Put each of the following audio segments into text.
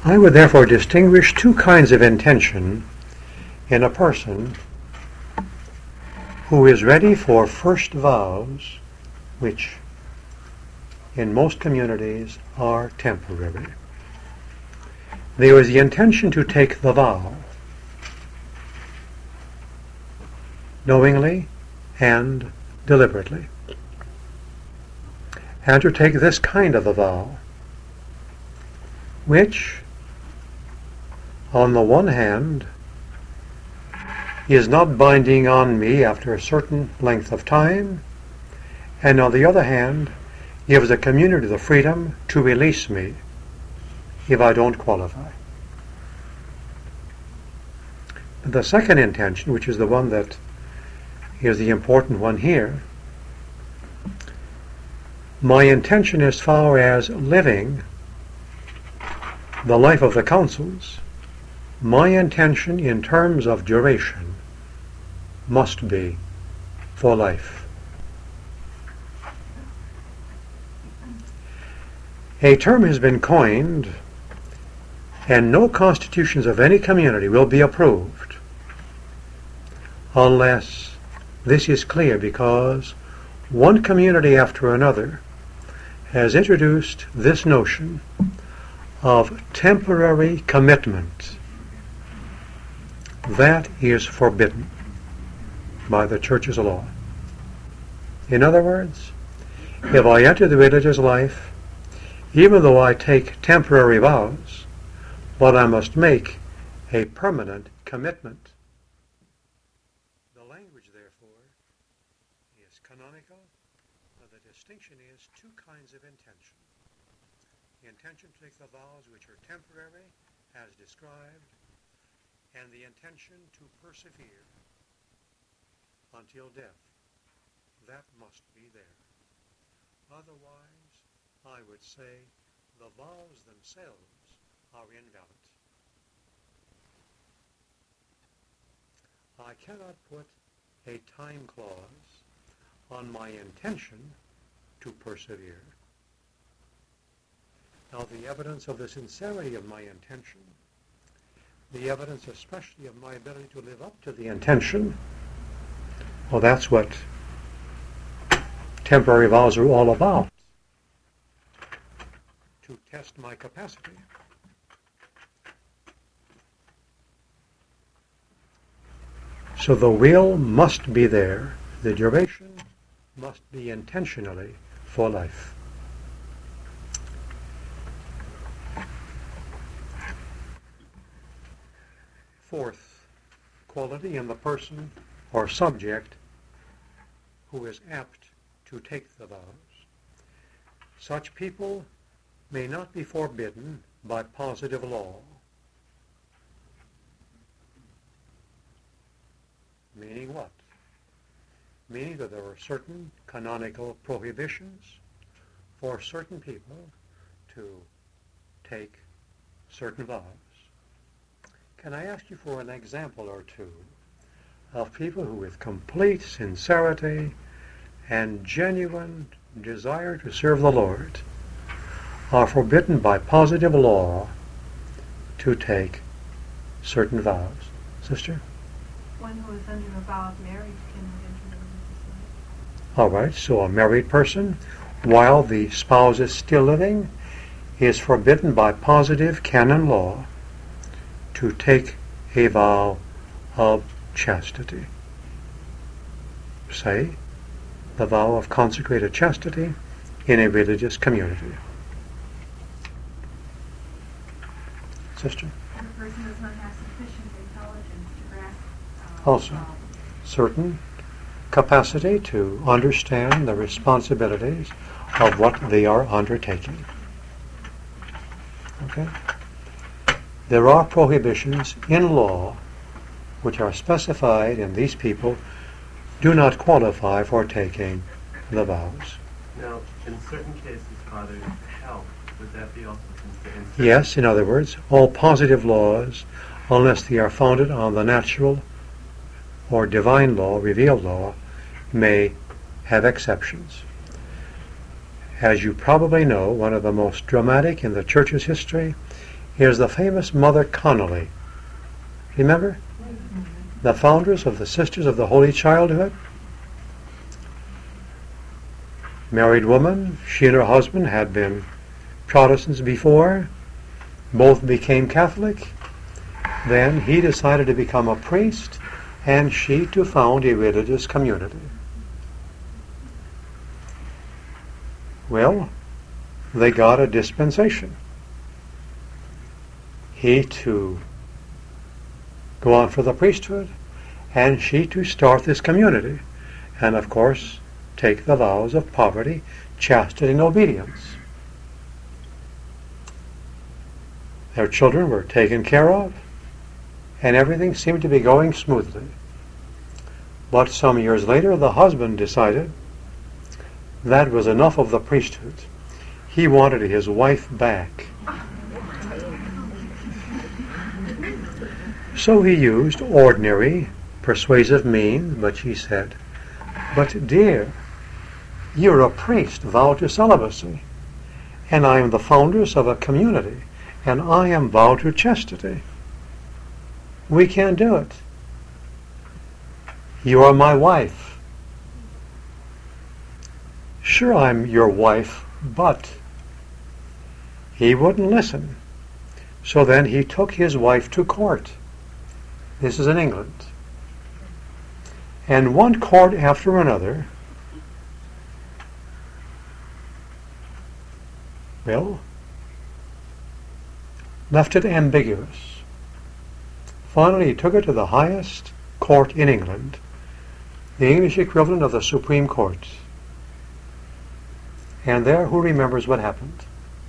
I would therefore distinguish two kinds of intention in a person who is ready for first vows, which in most communities are temporary. There is the intention to take the vow, knowingly and deliberately, and to take this kind of a vow, which, on the one hand, is not binding on me after a certain length of time, and on the other hand, gives the community the freedom to release me if I don't qualify. The second intention, which is the one that is the important one here, my intention as far as living the life of the councils, my intention in terms of duration must be for life. A term has been coined, and no constitutions of any community will be approved unless this is clear, because one community after another has introduced this notion of temporary commitment. That is forbidden by the Church's law. In other words, if I enter the religious life, even though I take temporary vows, but I must make a permanent commitment. The language, therefore, is canonical. The distinction is two kinds of intention. The intention to take the vows which are temporary, as described, and the intention to persevere until death. That must be there. Otherwise, I would say the vows themselves are invalid. I cannot put a time clause on my intention to persevere. Now, the evidence of the sincerity of my intention, the evidence especially of my ability to live up to the intention, well, that's what temporary vows are all about, to test my capacity. So the will must be there, the duration must be intentionally for life. Fourth quality in the person or subject who is apt to take the vows. Such people may not be forbidden by positive law. Meaning what? Meaning that there are certain canonical prohibitions for certain people to take certain vows. Can I ask you for an example or two of people who with complete sincerity and genuine desire to serve the Lord are forbidden by positive law to take certain vows? Sister? One who is under a vow of marriage cannot enter the religious life. All right, so a married person, while the spouse is still living, is forbidden by positive canon law to take a vow of chastity. Say, the vow of consecrated chastity in a religious community. Sister? The person does not have sufficient intelligence to grasp Also, certain capacity to understand the responsibilities of what they are undertaking. Okay? There are prohibitions in law which are specified, and these people do not qualify for taking the vows. Now, in certain cases, Father, health, would that be also considered? Yes, in other words, all positive laws, unless they are founded on the natural or divine law, revealed law, may have exceptions. As you probably know, one of the most dramatic in the Church's history is the famous Mother Connolly. Remember? The founders of the Sisters of the Holy Childhood. Married woman, she and her husband had been Protestants before. Both became Catholic. Then he decided to become a priest, and she to found a religious community. Well, they got a dispensation. He to go on for the priesthood, and she to start this community, and of course take the vows of poverty, chastity, and obedience. Their children were taken care of, and everything seemed to be going smoothly. But some years later, the husband decided that was enough of the priesthood. He wanted his wife back. So he used ordinary, persuasive means, but she said, "But dear, you're a priest vowed to celibacy, and I am the founders of a community, and I am vowed to chastity. We can't do it. You are my wife." "Sure, I'm your wife, but..." He wouldn't listen. So then he took his wife to court. This is in England. And one court after another, well, left it ambiguous. Finally, he took it to the highest court in England, the English equivalent of the Supreme Court. And there, who remembers what happened?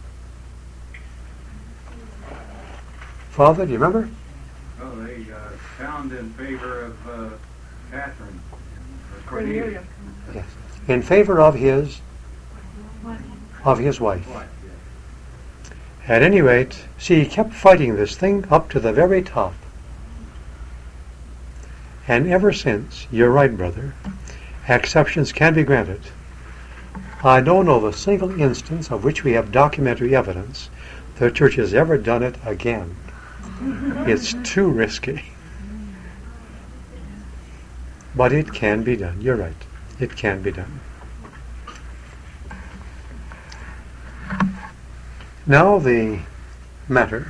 Father, do you remember? Oh, they found in favor of Catherine, or Cornelia. Yes. In favor of his wife. Wife, At any rate, see, he kept fighting this thing up to the very top. And ever since, you're right, brother, exceptions can be granted. I don't know of a single instance of which we have documentary evidence the church has ever done it again. It's too risky. But it can be done. You're right. It can be done. Now the matter.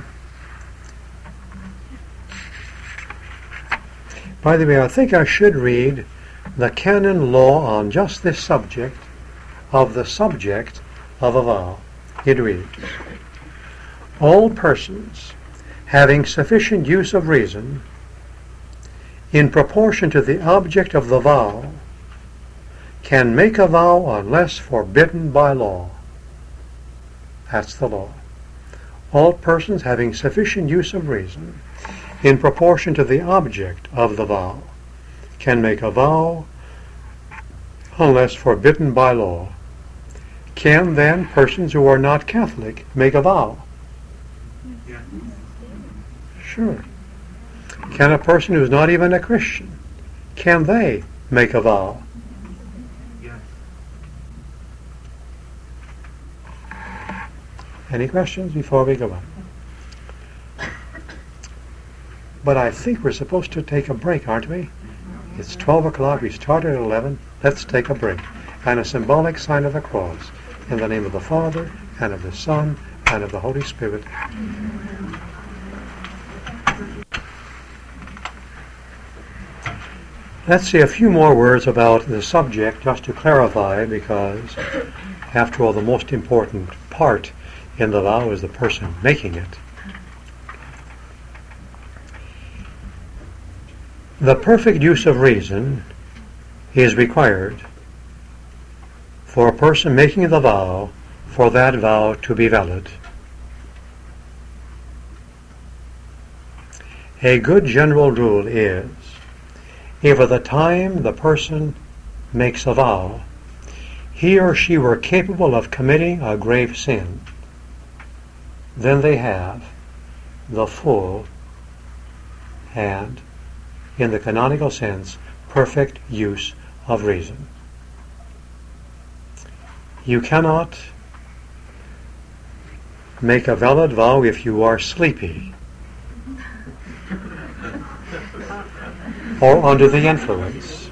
By the way, I think I should read the canon law on just this subject of the subject of a vow. It reads, "All persons having sufficient use of reason in proportion to the object of the vow can make a vow unless forbidden by law." That's the law. All persons having sufficient use of reason in proportion to the object of the vow can make a vow unless forbidden by law. Can then persons who are not Catholic make a vow? Yeah. Sure. Can a person who's not even a Christian, can they make a vow? Yes. Any questions before we go on? But I think we're supposed to take a break, aren't we? It's 12 o'clock. We started at 11. Let's take a break. And a symbolic sign of the cross. In the name of the Father, and of the Son, and of the Holy Spirit. Let's say a few more words about the subject, just to clarify, because, after all, the most important part in the vow is the person making it. The perfect use of reason is required for a person making the vow, for that vow to be valid. A good general rule is, if at the time the person makes a vow, he or she were capable of committing a grave sin, then they have the full and, in the canonical sense, perfect use of reason. You cannot make a valid vow if you are sleepy or under the influence,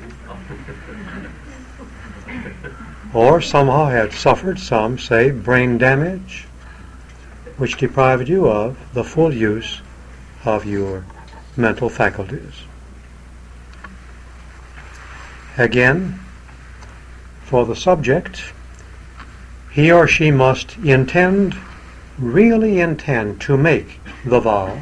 or somehow had suffered some, say, brain damage, which deprived you of the full use of your mental faculties. Again, for the subject, he or she must intend, really intend to make the vow.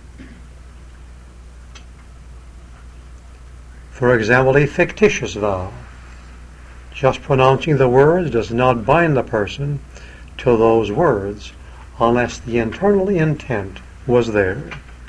For example, a fictitious vow. Just pronouncing the words does not bind the person to those words unless the internal intent was there.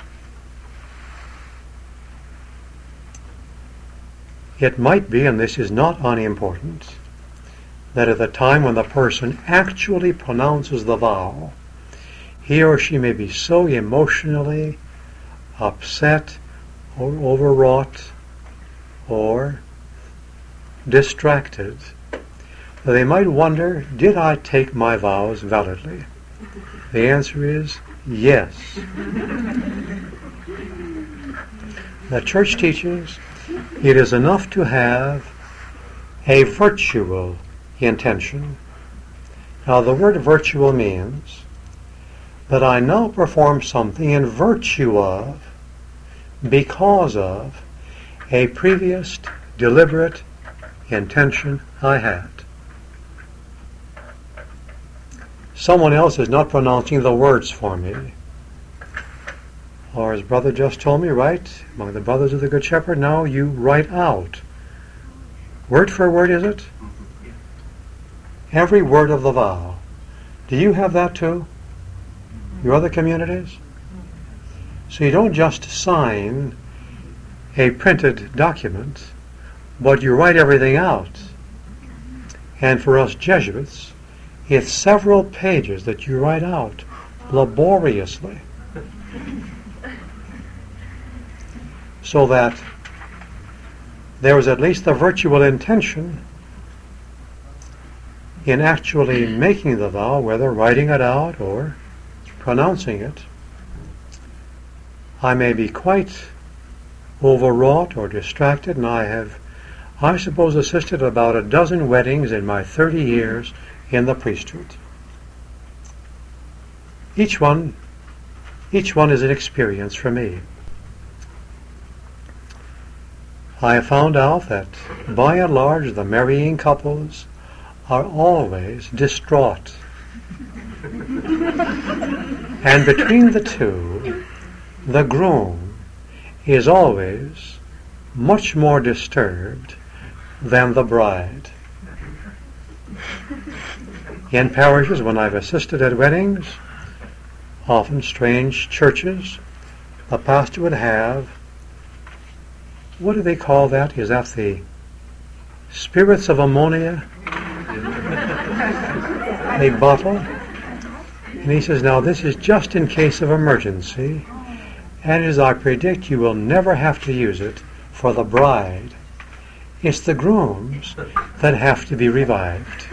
It might be, and this is not unimportant, that at the time when the person actually pronounces the vow, he or she may be so emotionally upset or overwrought or distracted that they might wonder, did I take my vows validly? The answer is yes. The Church teaches it is enough to have a virtual intention. Now the word virtual means that I now perform something in virtue of, because of, a previous deliberate intention I had. Someone else is not pronouncing the words for me. Or as brother just told me, right? Among the brothers of the Good Shepherd, now you write out. Word for word, is it? Every word of the vow. Do you have that too? Your other communities? So you don't just sign a printed document, but you write everything out. And for us Jesuits, it's several pages that you write out laboriously, so that there was at least the virtual intention in actually making the vow, whether writing it out or pronouncing it. I may be quite overwrought or distracted, and I suppose, assisted about a dozen weddings in my 30 years in the priesthood. Each one is an experience for me. I have found out that, by and large, the marrying couples are always distraught. And between the two, the groom is always much more disturbed than the bride. In parishes, when I've assisted at weddings, often strange churches, the pastor would have, what do they call that? Is that the spirits of ammonia? A bottle? And he says, now this is just in case of emergency, and as I predict you will never have to use it for the bride. It's the grooms that have to be revived.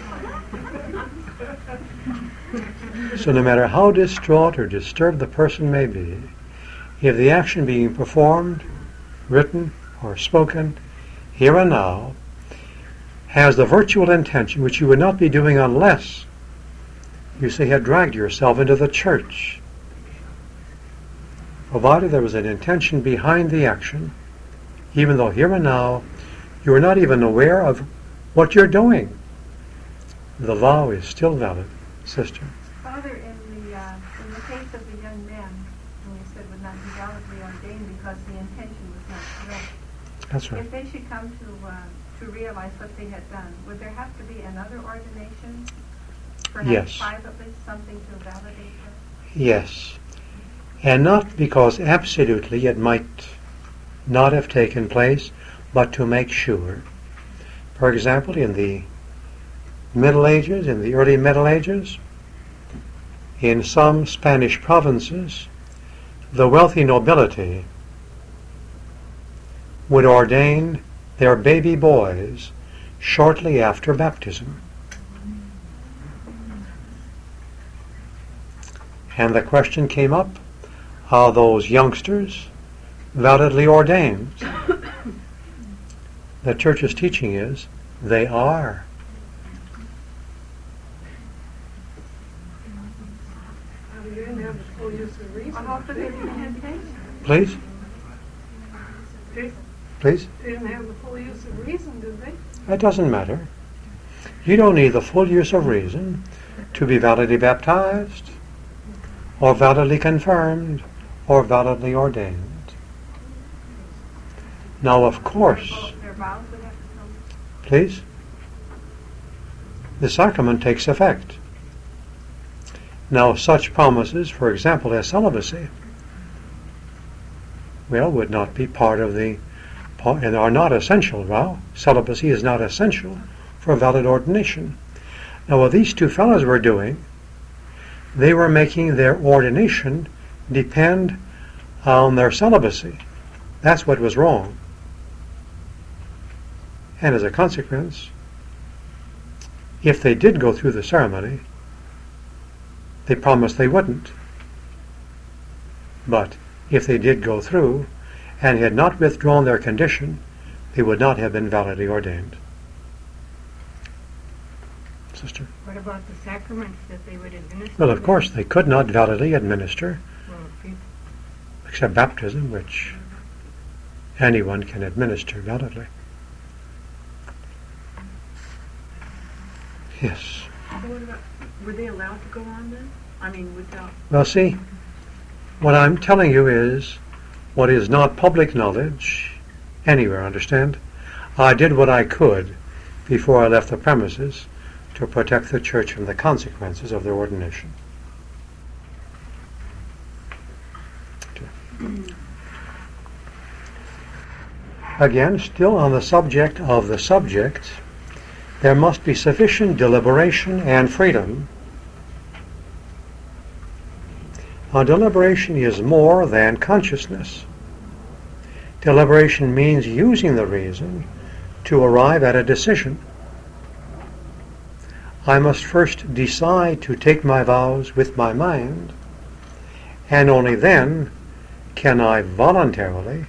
So no matter how distraught or disturbed the person may be, if the action being performed, written or spoken, here and now, has the virtual intention which you would not be doing unless you say had dragged yourself into the church, provided there was an intention behind the action, even though here and now you are not even aware of what you're doing, the vow is still valid, sister. Father, in the case of the young men, when you said would not be validly ordained because the intention was not correct. That's right. If they should come to realize what they had done, would there have to be another ordination? Perhaps Yes. privately, something to validate that? Yes. And not because absolutely it might not have taken place, but to make sure. For example, in the Middle Ages, in the early Middle Ages, in some Spanish provinces, the wealthy nobility would ordain their baby boys shortly after baptism. And the question came up, are those youngsters validly ordained? The church's teaching is they are. You didn't have the full use of reason. Well, how could they be temptation? Please? Please? They didn't have the full use of reason, did they? It doesn't matter. You don't need the full use of reason to be validly baptized, or validly confirmed, or validly ordained. Now, of course, Their vows would have to come. please, the sacrament takes effect. Now, such promises, for example, as celibacy, well, would not be part of the, and are not essential. Well, celibacy is not essential for valid ordination. Now, what these two fellows were doing, they were making their ordination depend on their celibacy. That's what was wrong. And as a consequence, if they did go through the ceremony, they promised they wouldn't. But if they did go through and had not withdrawn their condition, they would not have been validly ordained. Sister? What about the sacraments that they would administer? Well, of course, they could not validly administer, Well, people- except baptism, which anyone can administer validly. Yes. So what about, were they allowed to go on then? I mean, without... Well, see, what I'm telling you is what is not public knowledge anywhere, understand? I did what I could before I left the premises to protect the church from the consequences of their ordination. Again, still on the subject of the subject, there must be sufficient deliberation and freedom. Now, deliberation is more than consciousness. Deliberation means using the reason to arrive at a decision. I must first decide to take my vows with my mind, and only then can I voluntarily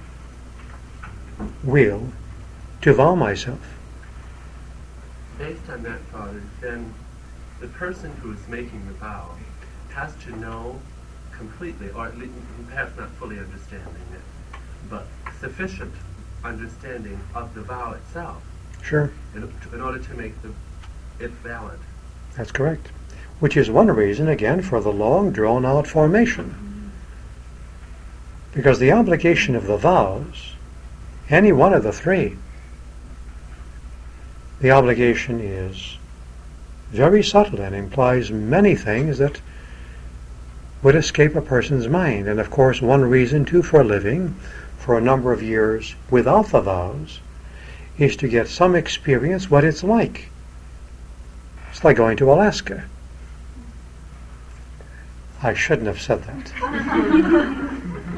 will to vow myself. Based on that, Father, then the person who is making the vow has to know completely, or at least perhaps not fully understanding it, but sufficient understanding of the vow itself Sure, in order to make it valid. that's correct. Which is one reason, again, for the long, drawn-out formation. Because the obligation of the vows, any one of the three, the obligation is very subtle and implies many things that would escape a person's mind. And of course, one reason, too, for living for a number of years without the vows is to get some experience what it's like. It's like going to Alaska. I shouldn't have said that.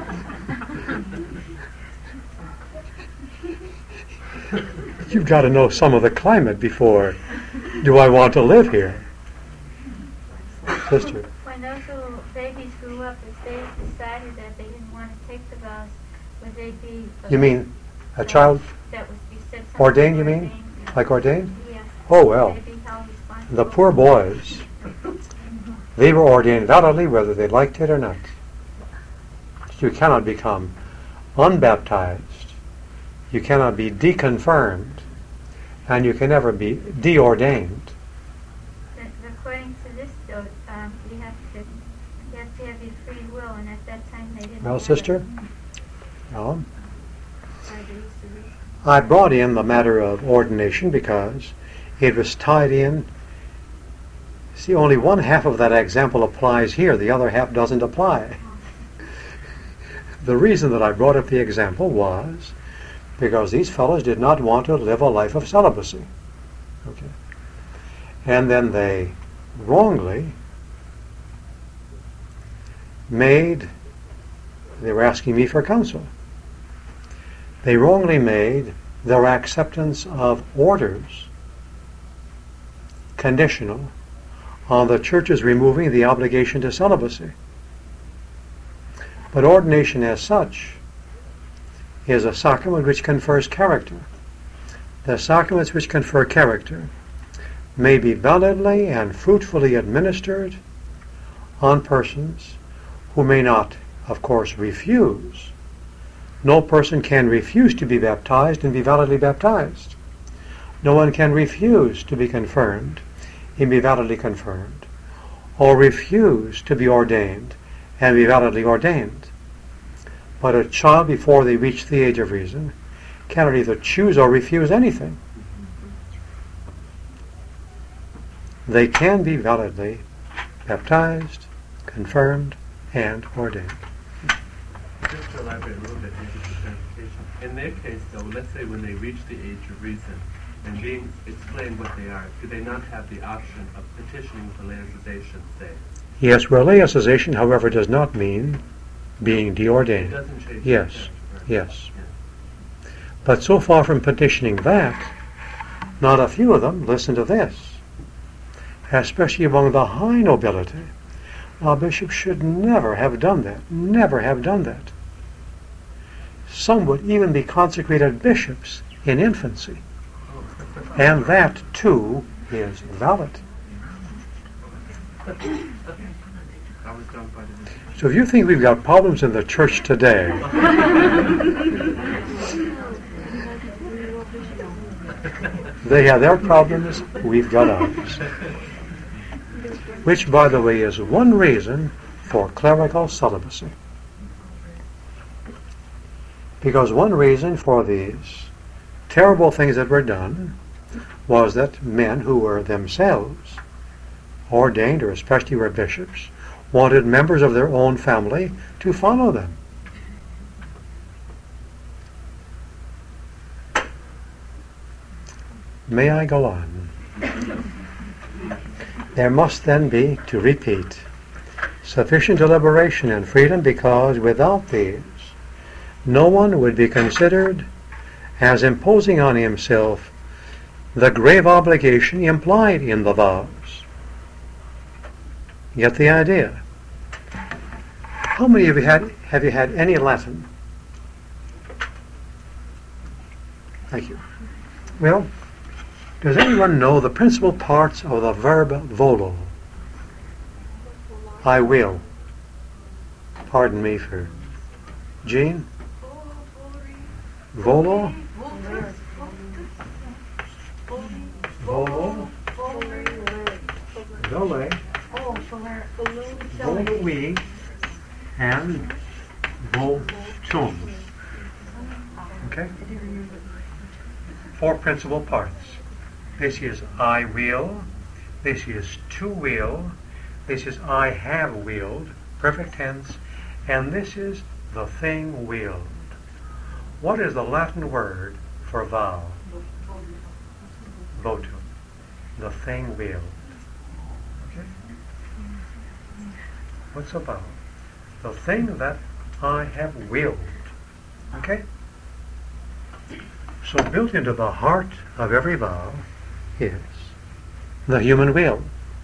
You've got to know some of the climate before. Do I want to live here? Sister? When those little babies grew up, if they decided that they didn't want to take the vows, would they be... You mean a child That would be said something ordained, you mean? ordained? Like ordained? Yes. Oh, well. Would they be held responsible? The poor boys, they were ordained validly whether they liked it or not. You cannot become unbaptized. You cannot be deconfirmed. And you can never be deordained. According to this, though, you have to have your free will, and at that time they didn't Well, have sister? it. No. So they used to be- I brought in the matter of ordination because it was tied in. See, only one half of that example applies here. The other half doesn't apply. The reason that I brought up the example was because these fellows did not want to live a life of celibacy. Okay. And then they wrongly they were asking me for counsel. They wrongly made their acceptance of orders conditional on the church's removing the obligation to celibacy. But ordination as such is a sacrament which confers character. The sacraments which confer character may be validly and fruitfully administered on persons who may not, of course, refuse. No person can refuse to be baptized and be validly baptized. No one can refuse to be confirmed and be validly confirmed, or refuse to be ordained and be validly ordained. But a child, before they reach the age of reason, cannot either choose or refuse anything. They can be validly baptized, confirmed, and ordained. Just to elaborate a little bit, maybe for clarification. In their case, though, let's say when they reach the age of reason and being explained what they are, do they not have the option of petitioning for laicization, say? Yes, well, laicization, however, does not mean being It deordained. doesn't change. Yes, the church, right? yes. Yeah. But so far from petitioning that, not a few of them listen to this, especially among the high nobility. Now, bishops should never have done that, never have done that. Some would even be consecrated bishops in infancy, and that, too, is valid. I was done by the So if you think we've got problems in the church today, they have their problems, we've got ours. Which, by the way, is one reason for clerical celibacy. Because one reason for these terrible things that were done was that men who were themselves ordained, or especially were bishops, wanted members of their own family to follow them. May I go on? There must then be, to repeat, sufficient deliberation and freedom, because without these, no one would be considered as imposing on himself the grave obligation implied in the vows. Get the idea? How many of you have you had any Latin? Thank you. Well, does anyone know the principal parts of the verb volo? I will. Pardon me for Jean? Volo? Volo? Vole? Volui? And votum. Okay? 4 principal parts. This is I will. This is to will. This is I have willed, perfect tense. And this is the thing willed. What is the Latin word for vow? Votum. The thing willed. Okay? What's a vow? The thing that I have willed. Okay? So built into the heart of every vow is the human will.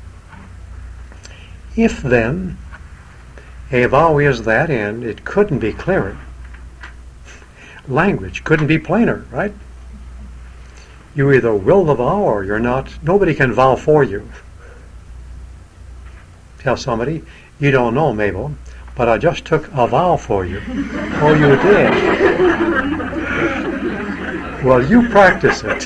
If then a vow is that, and it couldn't be clearer, language couldn't be plainer, right? You either will the vow or you're not. Nobody can vow for you. Tell somebody, you don't know, Mabel, but I just took a vow for you. Oh, you did? Well, you practice it.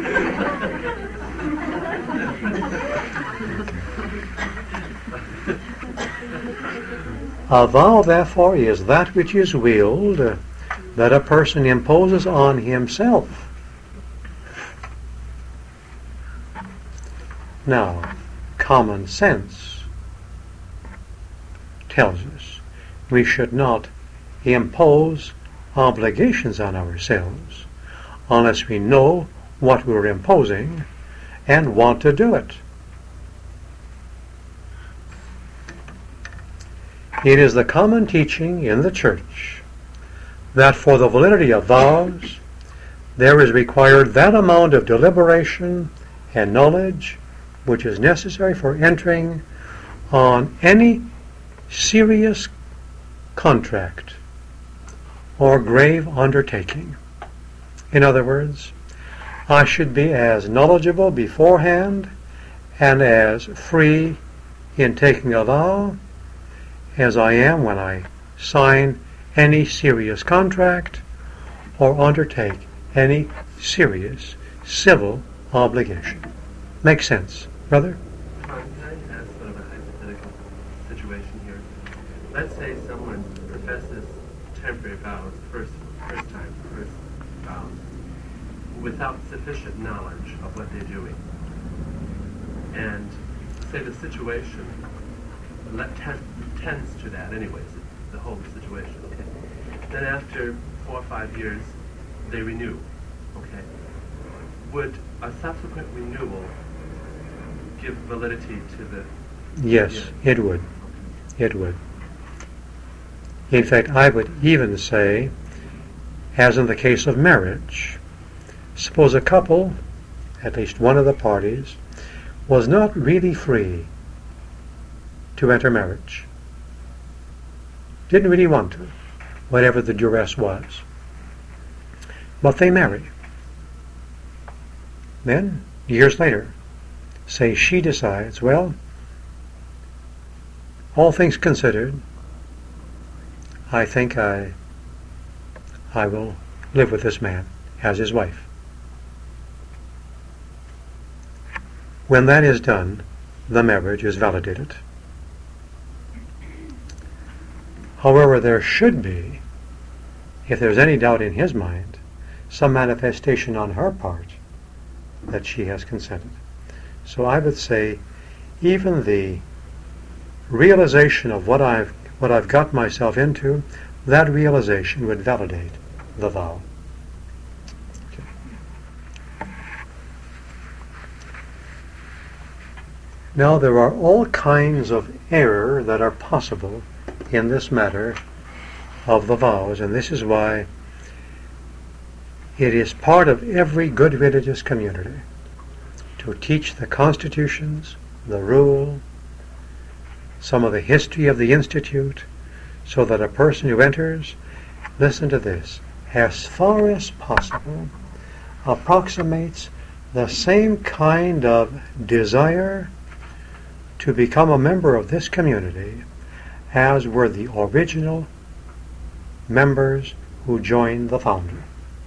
A vow, therefore, is that which is willed, that a person imposes on himself. Now, common sense tells us we should not impose obligations on ourselves unless we know what we're imposing and want to do it. It is the common teaching in the Church that for the validity of vows, there is required that amount of deliberation and knowledge which is necessary for entering on any serious contract or grave undertaking. In other words, I should be as knowledgeable beforehand and as free in taking a vow as I am when I sign any serious contract or undertake any serious civil obligation. Makes sense, brother? Can I ask sort of a hypothetical situation here? Let's say someone professes temporary vows, first vows, without sufficient knowledge of what they're doing. And say the situation tends to that anyways, the whole situation, okay? Then after 4 or 5 years, they renew, okay? Would a subsequent renewal give validity to the... Yes, it would. It would. In fact, I would even say, as in the case of marriage, suppose a couple, at least one of the parties, was not really free to enter marriage. Didn't really want to, whatever the duress was. But they marry. Then, years later, say she decides, well, all things considered, I think I will live with this man as his wife. When that is done, the marriage is validated. However, there should be, if there's any doubt in his mind, some manifestation on her part that she has consented. So I would say even the realization of what I've got myself into, that realization would validate the vow. Okay. Now there are all kinds of error that are possible in this matter of the vows, and this is why it is part of every good religious community to teach the constitutions, the rule, some of the history of the institute, so that a person who enters, listen to this, as far as possible approximates the same kind of desire to become a member of this community as were the original members who joined the founder.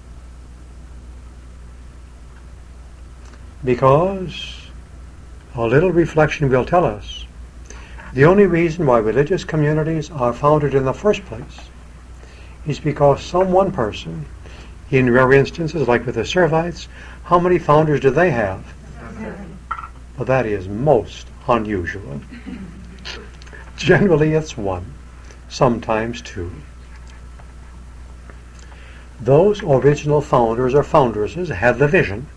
Because a little reflection will tell us the only reason why religious communities are founded in the first place is because some one person, in rare instances like with the Servites, how many founders do they have? 7. Well, that is most unusual. Generally it's 1, sometimes 2. Those original founders or foundresses had the vision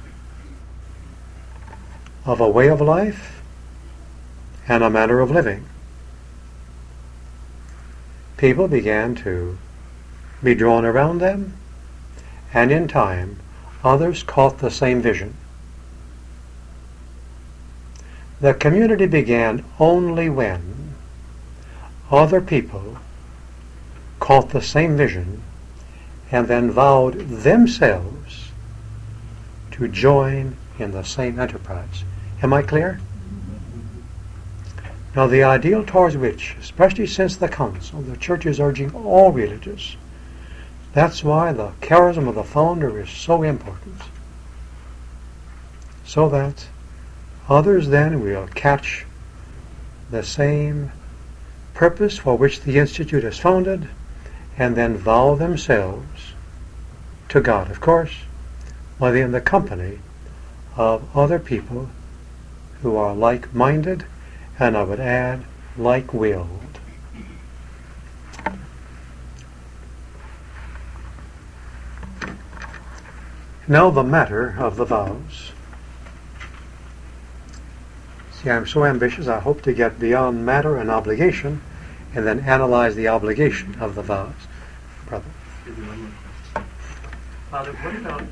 of a way of life and a manner of living. People began to be drawn around them, and in time others caught the same vision. The community began only when other people caught the same vision and then vowed themselves to join in the same enterprise. Am I clear? Now the ideal towards which, especially since the Council, the Church is urging all religious, that's why the charism of the founder is so important, so that others then will catch the same purpose for which the Institute is founded and then vow themselves to God, of course, while in the company of other people who are like-minded, and I would add, like-willed. Now the matter of the vows. See, I'm so ambitious, I hope to get beyond matter and obligation, and then analyze the obligation of the vows. Brother. Excuse me, one more question. Father, what about,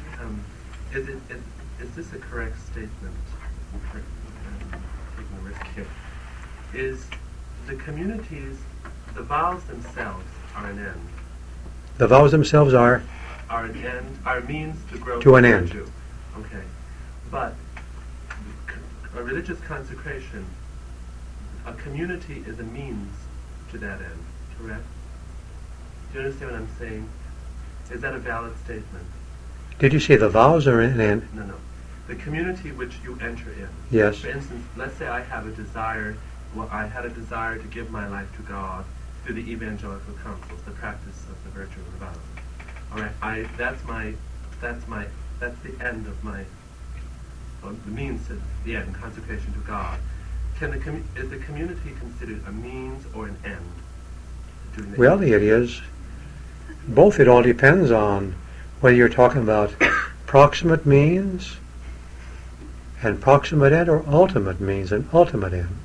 is this a correct statement? Taking a risk here. Is the community's the vows themselves are an end. The vows themselves are Are an end, are means to grow To an end. virtue. Okay. But a religious consecration, a community is a means to that end, correct? Do you understand what I'm saying? Is that a valid statement? Did you say the vows are an end? No, no. The community which you enter in. Yes. For instance, let's say I have a desire, I had a desire to give my life to God through the evangelical counsels, the practice of the virtue of the vows. All right, that's the end of my, the means to the end, consecration to God. Is the community considered a means or an end? to doing the Well, it is both. It all depends on whether you're talking about proximate means and proximate end, or ultimate means and ultimate end.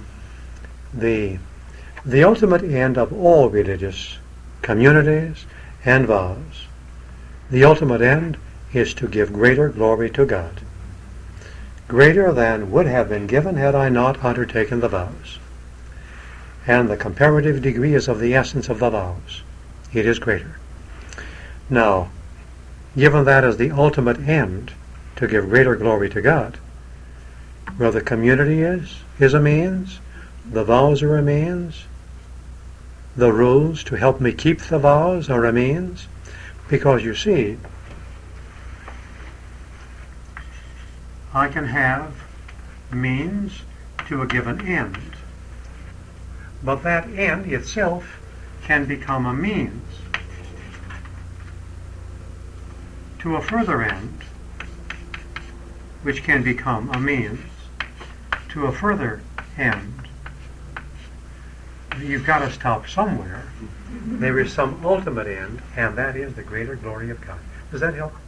The ultimate end of all religious communities and vows, the ultimate end is to give greater glory to God, greater than would have been given had I not undertaken the vows. And the comparative degree is of the essence of the vows. It is greater. Now, given that as the ultimate end, to give greater glory to God, well, the community is a means, the vows are a means, the rules to help me keep the vows are a means, because you see, I can have means to a given end, but that end itself can become a means to a further end, which can become a means to a further end. You've got to stop somewhere. There is some ultimate end, and that is the greater glory of God. Does that help?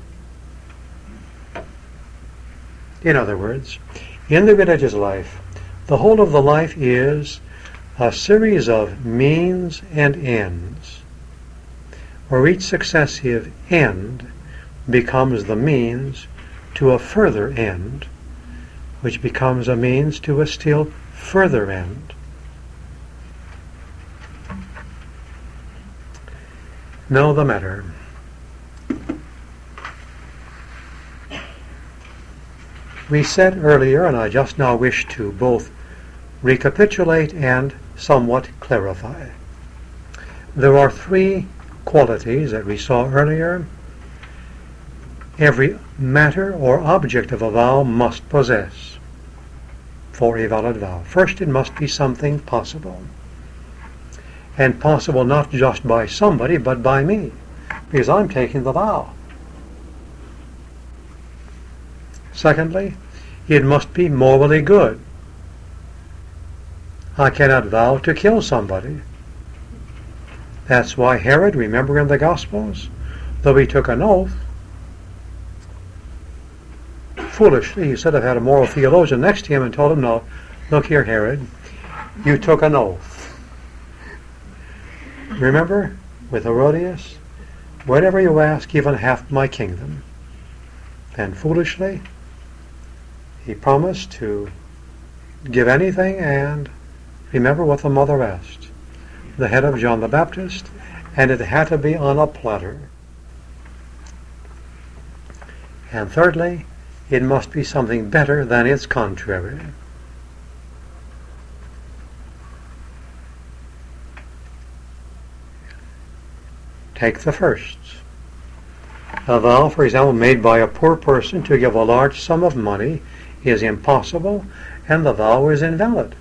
In other words, in the religious life, the whole of the life is a series of means and ends, where each successive end becomes the means to a further end, which becomes a means to a still further end. No the matter. We said earlier, and I just now wish to both recapitulate and somewhat clarify. There are three qualities that we saw earlier. Every matter or object of a vow must possess for a valid vow. First, it must be something possible. And possible not just by somebody, but by me, because I'm taking the vow. Secondly, it must be morally good. I cannot vow to kill somebody. That's why Herod, remember in the Gospels, though he took an oath, foolishly, he should have had a moral theologian next to him and told him, no, look here, Herod, you took an oath. Remember, with Herodias, whatever you ask, even half my kingdom. And foolishly, he promised to give anything, and remember what the mother asked. The head of John the Baptist, and it had to be on a platter. And thirdly, it must be something better than its contrary. Take the first. A vow, for example, made by a poor person to give a large sum of money is impossible, and the vow is invalid.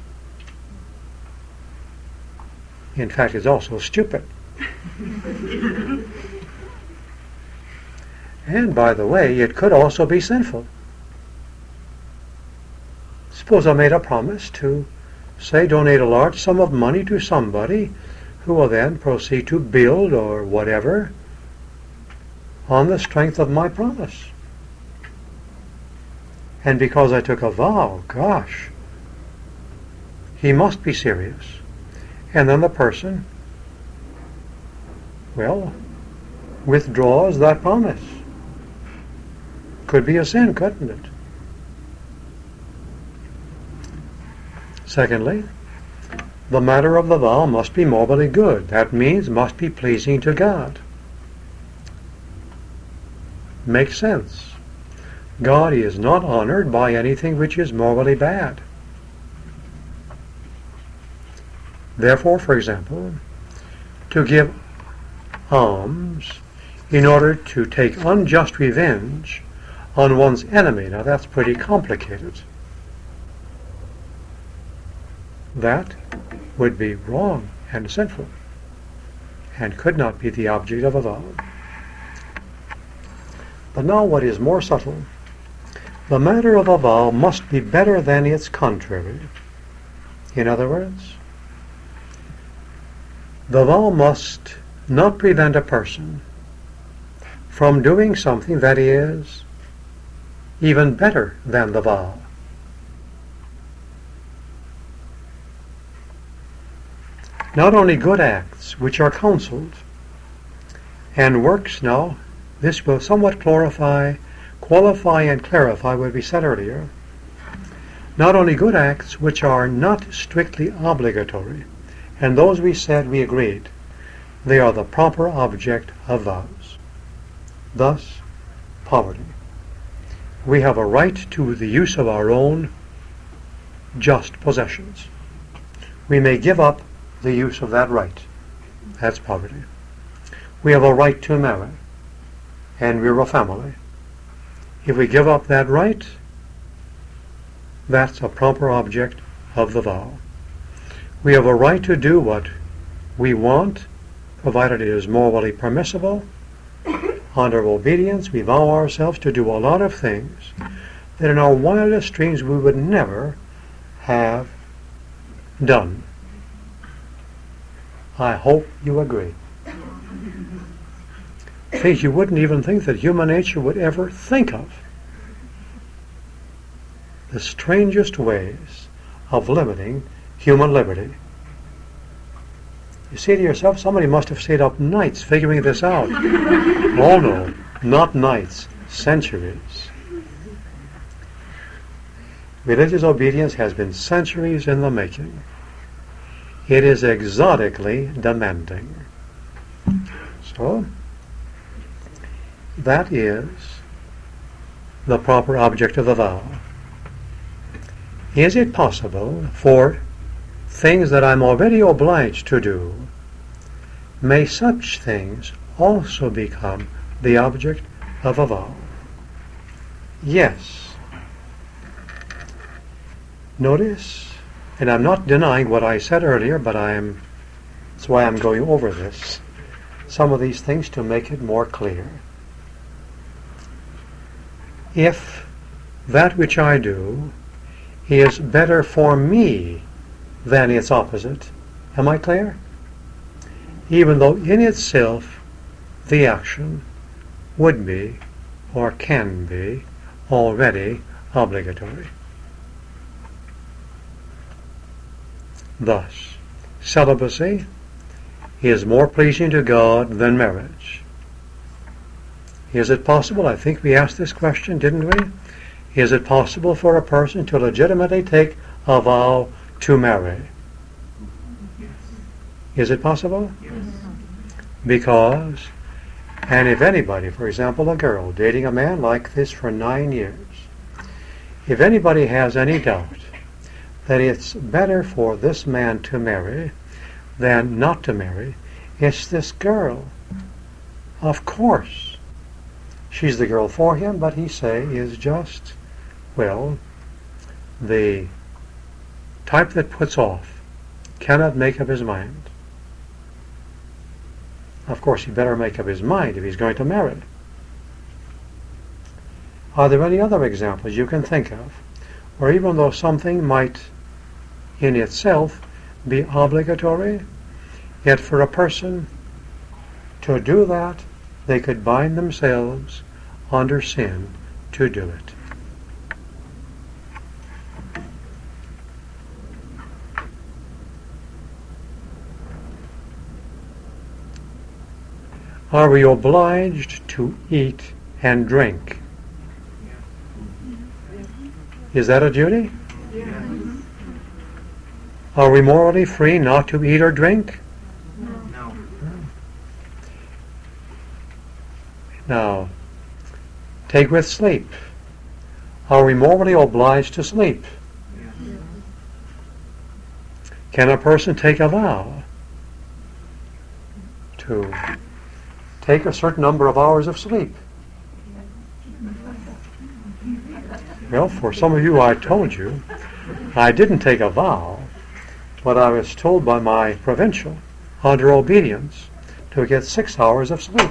In fact, it's also stupid. And by the way, it could also be sinful. Suppose I made a promise to, say, donate a large sum of money to somebody who will then proceed to build or whatever on the strength of my promise. And because I took a vow, gosh, he must be serious. And then the person, well, withdraws that promise. Could be a sin, couldn't it? Secondly, the matter of the vow must be morally good. That means must be pleasing to God. Makes sense. God is not honored by anything which is morally bad. Therefore, for example, to give alms in order to take unjust revenge on one's enemy, now that's pretty complicated. That would be wrong and sinful and could not be the object of a vow. But now what is more subtle, the matter of a vow must be better than its contrary. In other words, the vow must not prevent a person from doing something that is even better than the vow. Not only good acts which are counseled, and works now, this will somewhat qualify and clarify what we said earlier. Not only good acts which are not strictly obligatory, and those we said we agreed, they are the proper object of vows. Thus, poverty. We have a right to the use of our own just possessions. We may give up the use of that right. That's poverty. We have a right to marry, and we're a family. If we give up that right, that's a proper object of the vow. We have a right to do what we want, provided it is morally permissible. Under obedience, we vow ourselves to do a lot of things that in our wildest dreams we would never have done. I hope you agree. Things you wouldn't even think that human nature would ever think of. The strangest ways of limiting human liberty. You say to yourself, somebody must have stayed up nights figuring this out. Oh no, not nights, centuries. Religious obedience has been centuries in the making. It is exotically demanding. So, that is the proper object of the vow. Is it possible for things that I'm already obliged to do, may such things also become the object of a vow? Yes. Notice, and I'm not denying what I said earlier, but that's why I'm going over this, some of these things to make it more clear. If that which I do is better for me than its opposite, am I clear? Even though in itself the action would be or can be already obligatory. Thus, celibacy is more pleasing to God than marriage. Is it possible? I think we asked this question, didn't we? Is it possible for a person to legitimately take a vow to marry? Is it possible? Yes. Because, and if anybody, for example a girl dating a man like this for 9 years, if anybody has any doubt that it's better for this man to marry than not to marry, it's this girl. Of course, she's the girl for him, but he is just, well, the type that puts off, cannot make up his mind. Of course, he better make up his mind if he's going to marry. Are there any other examples you can think of where even though something might in itself be obligatory, yet for a person to do that, they could bind themselves under sin to do it? Are we obliged to eat and drink? Is that a duty? Are we morally free not to eat or drink? No. Now, take with sleep. Are we morally obliged to sleep? Can a person take a vow to take a certain number of hours of sleep? Well, for some of you, I told you, I didn't take a vow, but I was told by my provincial, under obedience, to get 6 hours of sleep.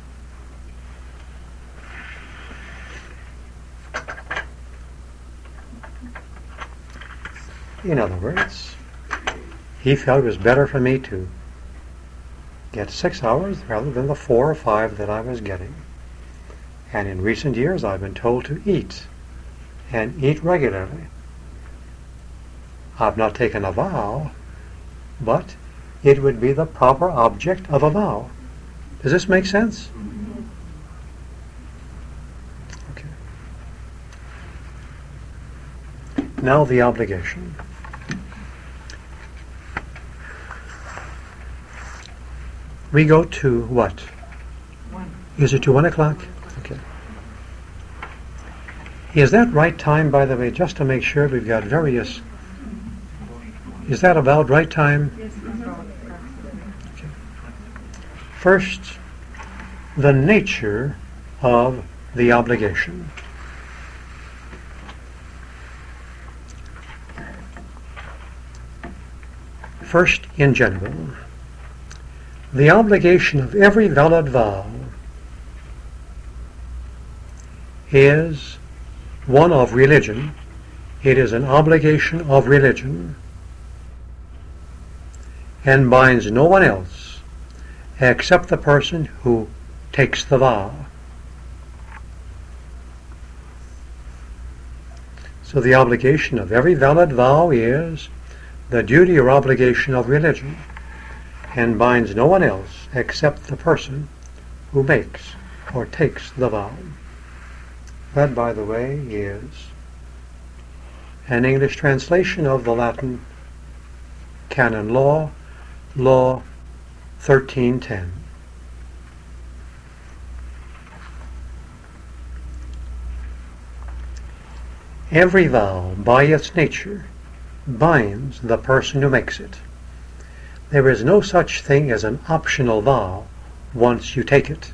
In other words, he felt it was better for me to get 6 hours rather than the 4 or 5 that I was getting. And in recent years, I've been told to eat, and eat regularly. I've not taken a vow, but it would be the proper object of a vow. Does this make sense? Okay. Now the obligation. We go to what? 1. Is it to 1 o'clock? Okay. Is that right time, by the way, just to make sure we've got various... Is that about right time? Okay. First, the nature of the obligation. First, in general, the obligation of every valid vow is one of religion. It is an obligation of religion and binds no one else except the person who takes the vow. So the obligation of every valid vow is the duty or obligation of religion and binds no one else except the person who makes or takes the vow. That, by the way, is an English translation of the Latin canon law, Law 1310. Every vow, by its nature, binds the person who makes it. There is no such thing as an optional vow once you take it.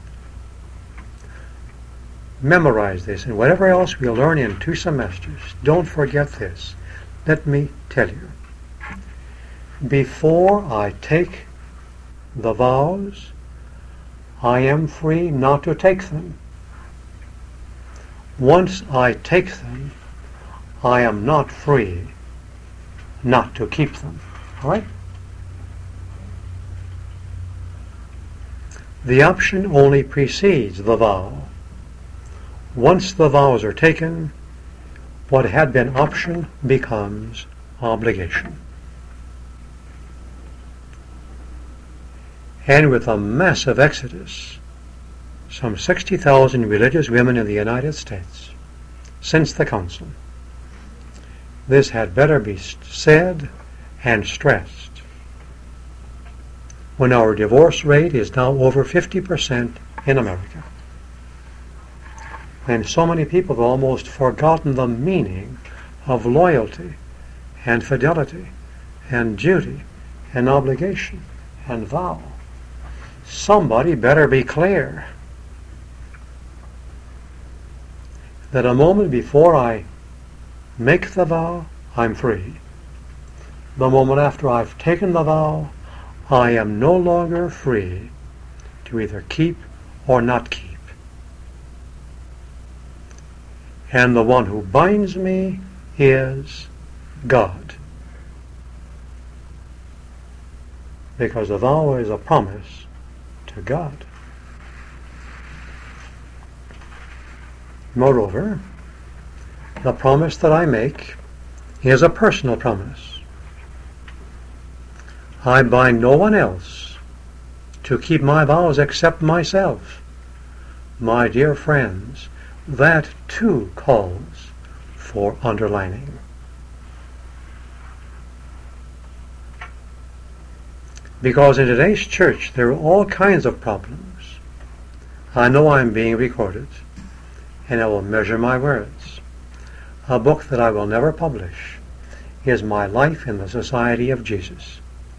Memorize this, and whatever else we'll learn in 2 semesters, don't forget this. Let me tell you. Before I take the vows, I am free not to take them. Once I take them, I am not free not to keep them. All right? The option only precedes the vow. Once the vows are taken, what had been option becomes obligation. And with a massive exodus, some 60,000 religious women in the United States, since the Council, this had better be said and stressed. When our divorce rate is now over 50% in America, and so many people have almost forgotten the meaning of loyalty and fidelity and duty and obligation and vow. Somebody better be clear that a moment before I make the vow, I'm free. The moment after I've taken the vow, I am no longer free to either keep or not keep. And the one who binds me is God. Because a vow is a promise to God. Moreover, the promise that I make is a personal promise. I bind no one else to keep my vows except myself. My dear friends, that too calls for underlining. Because in today's church there are all kinds of problems. I know I'm being recorded, and I will measure my words. A book that I will never publish is My Life in the Society of Jesus.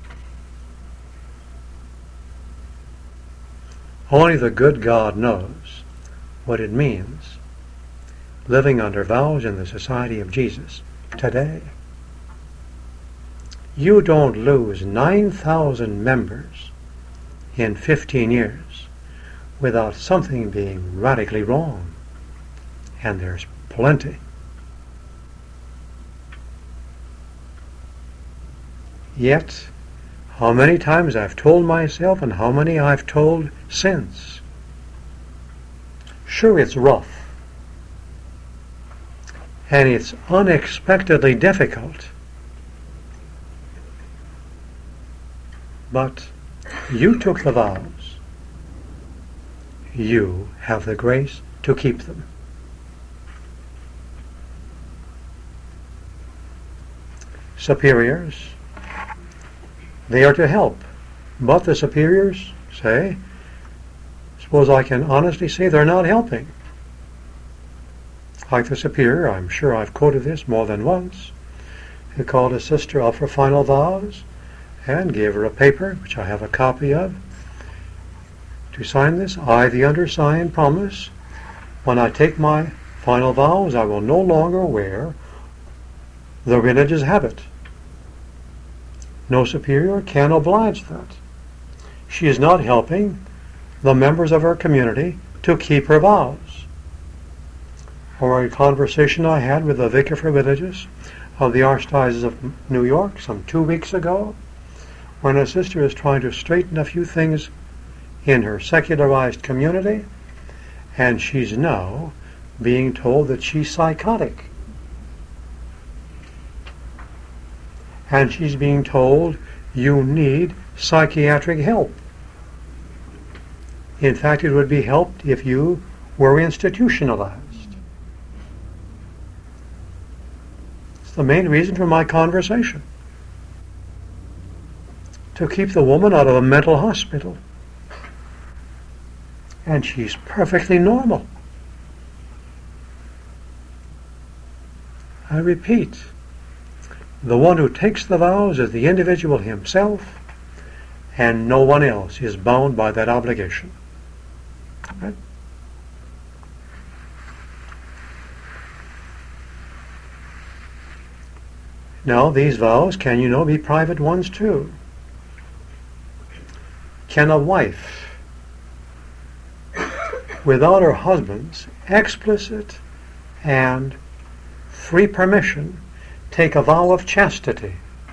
Only the good God knows what it means living under vows in the Society of Jesus today. You don't lose 9,000 members in 15 years without something being radically wrong. And there's plenty. Yet, how many times I've told myself and how many I've told since. Sure, it's rough. And it's unexpectedly difficult. But you took the vows. You have the grace to keep them. Superiors, they are to help. But the superiors say, suppose I can honestly say they're not helping. Like the superior, I'm sure I've quoted this more than once, who called a sister up for final vows and gave her a paper, which I have a copy of, to sign this. I, the undersigned, promise, when I take my final vows, I will no longer wear the religious habit. No superior can oblige that. She is not helping the members of her community to keep her vows. Or a conversation I had with the vicar for religious of the Archdiocese of New York some 2 weeks ago, when a sister is trying to straighten a few things in her secularized community, and she's now being told that she's psychotic. And she's being told, you need psychiatric help. In fact, it would be helped if you were institutionalized. It's the main reason for my conversation. To keep the woman out of a mental hospital. And she's perfectly normal. I repeat, the one who takes the vows is the individual himself, and no one else is bound by that obligation. Right? Now, these vows can, be private ones too. Can a wife, without her husband's explicit and free permission, take a vow of chastity?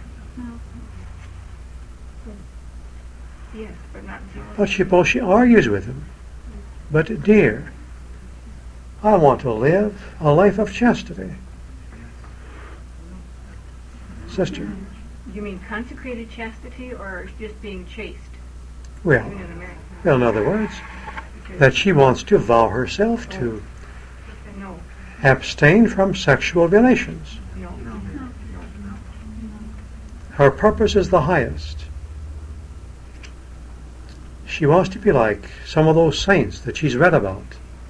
Yes, but not But suppose she argues with him. But dear, I want to live a life of chastity. Sister? You mean consecrated chastity or just being chaste? Well, Even in America? in other words, that she wants to vow herself to No, abstain from sexual relations. no. Her purpose is the highest. She wants to be like some of those saints that she's read about.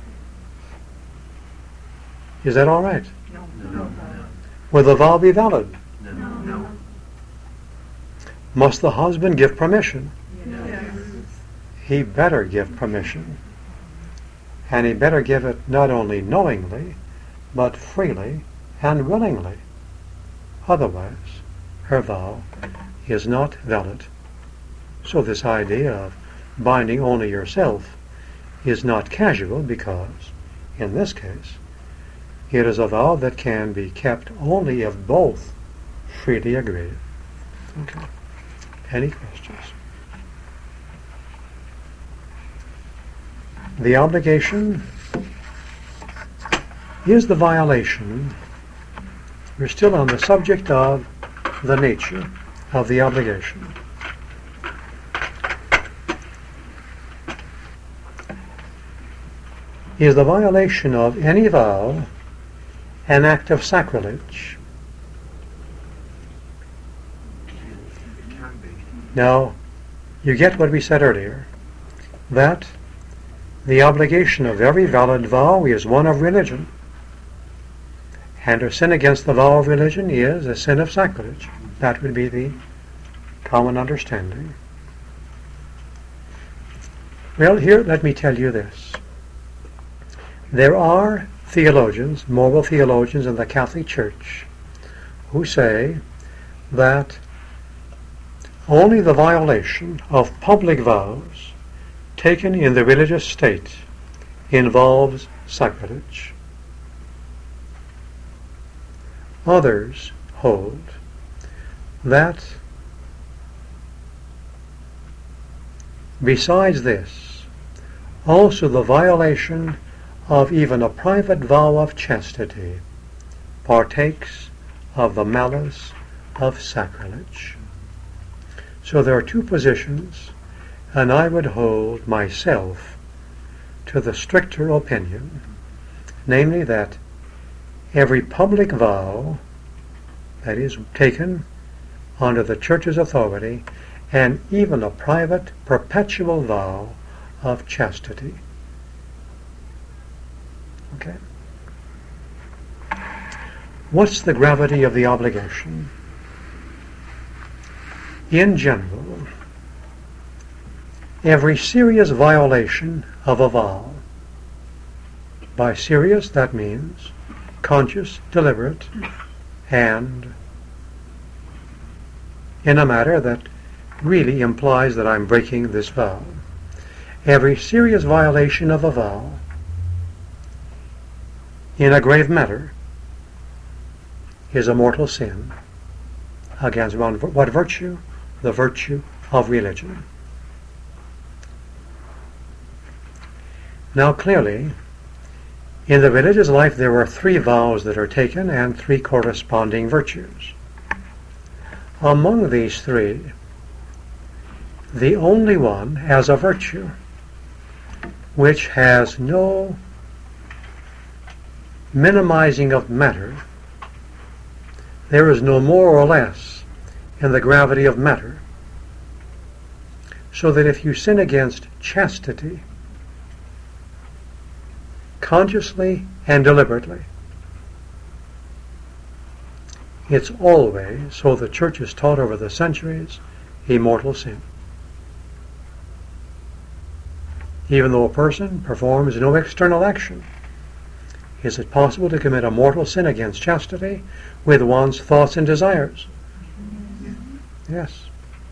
Is that all right? No. Will the vow be valid? No. Must the husband give permission? Yes. He better give permission. And he better give it not only knowingly, but freely and willingly. Otherwise, her vow is not valid. So this idea of binding only yourself is not casual, because, in this case, it is a vow that can be kept only if both freely agree. Okay. Any questions? The obligation is the violation. We're still on the subject of the nature of the obligation. Is the violation of any vow an act of sacrilege? Now, you get what we said earlier, that the obligation of every valid vow is one of religion, and a sin against the vow of religion is a sin of sacrilege. That would be the common understanding. Well, here let me tell you this. There are theologians, moral theologians in the Catholic Church, who say that only the violation of public vows taken in the religious state involves sacrilege. Others hold that besides this, also the violation of even a private vow of chastity partakes of the malice of sacrilege. So there are two positions, and I would hold myself to the stricter opinion, namely that every public vow that is taken under the Church's authority, and even a private perpetual vow of chastity. Okay? What's the gravity of the obligation? In general, every serious violation of a vow, by serious that means conscious, deliberate, and in a matter that really implies that I'm breaking this vow. Every serious violation of a vow in a grave matter is a mortal sin against what virtue? The virtue of religion. Now clearly, in the religious life there are 3 vows that are taken and 3 corresponding virtues. Among these 3, the only one has a virtue which has no minimizing of matter. There is no more or less in the gravity of matter. So that if you sin against chastity, consciously and deliberately, it's always, so the Church has taught over the centuries, a mortal sin. Even though a person performs no external action, is it possible to commit a mortal sin against chastity with one's thoughts and desires? Yes.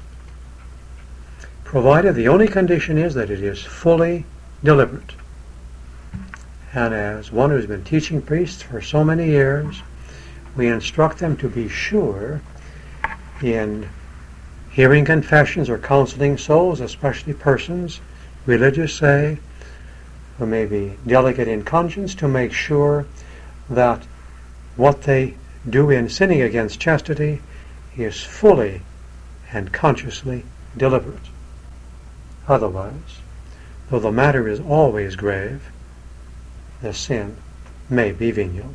Provided the only condition is that it is fully deliberate. And as one who's been teaching priests for so many years, we instruct them to be sure in hearing confessions or counseling souls, especially persons, religious say, who may be delicate in conscience, to make sure that what they do in sinning against chastity is fully and consciously deliberate. Otherwise, though the matter is always grave, the sin may be venial.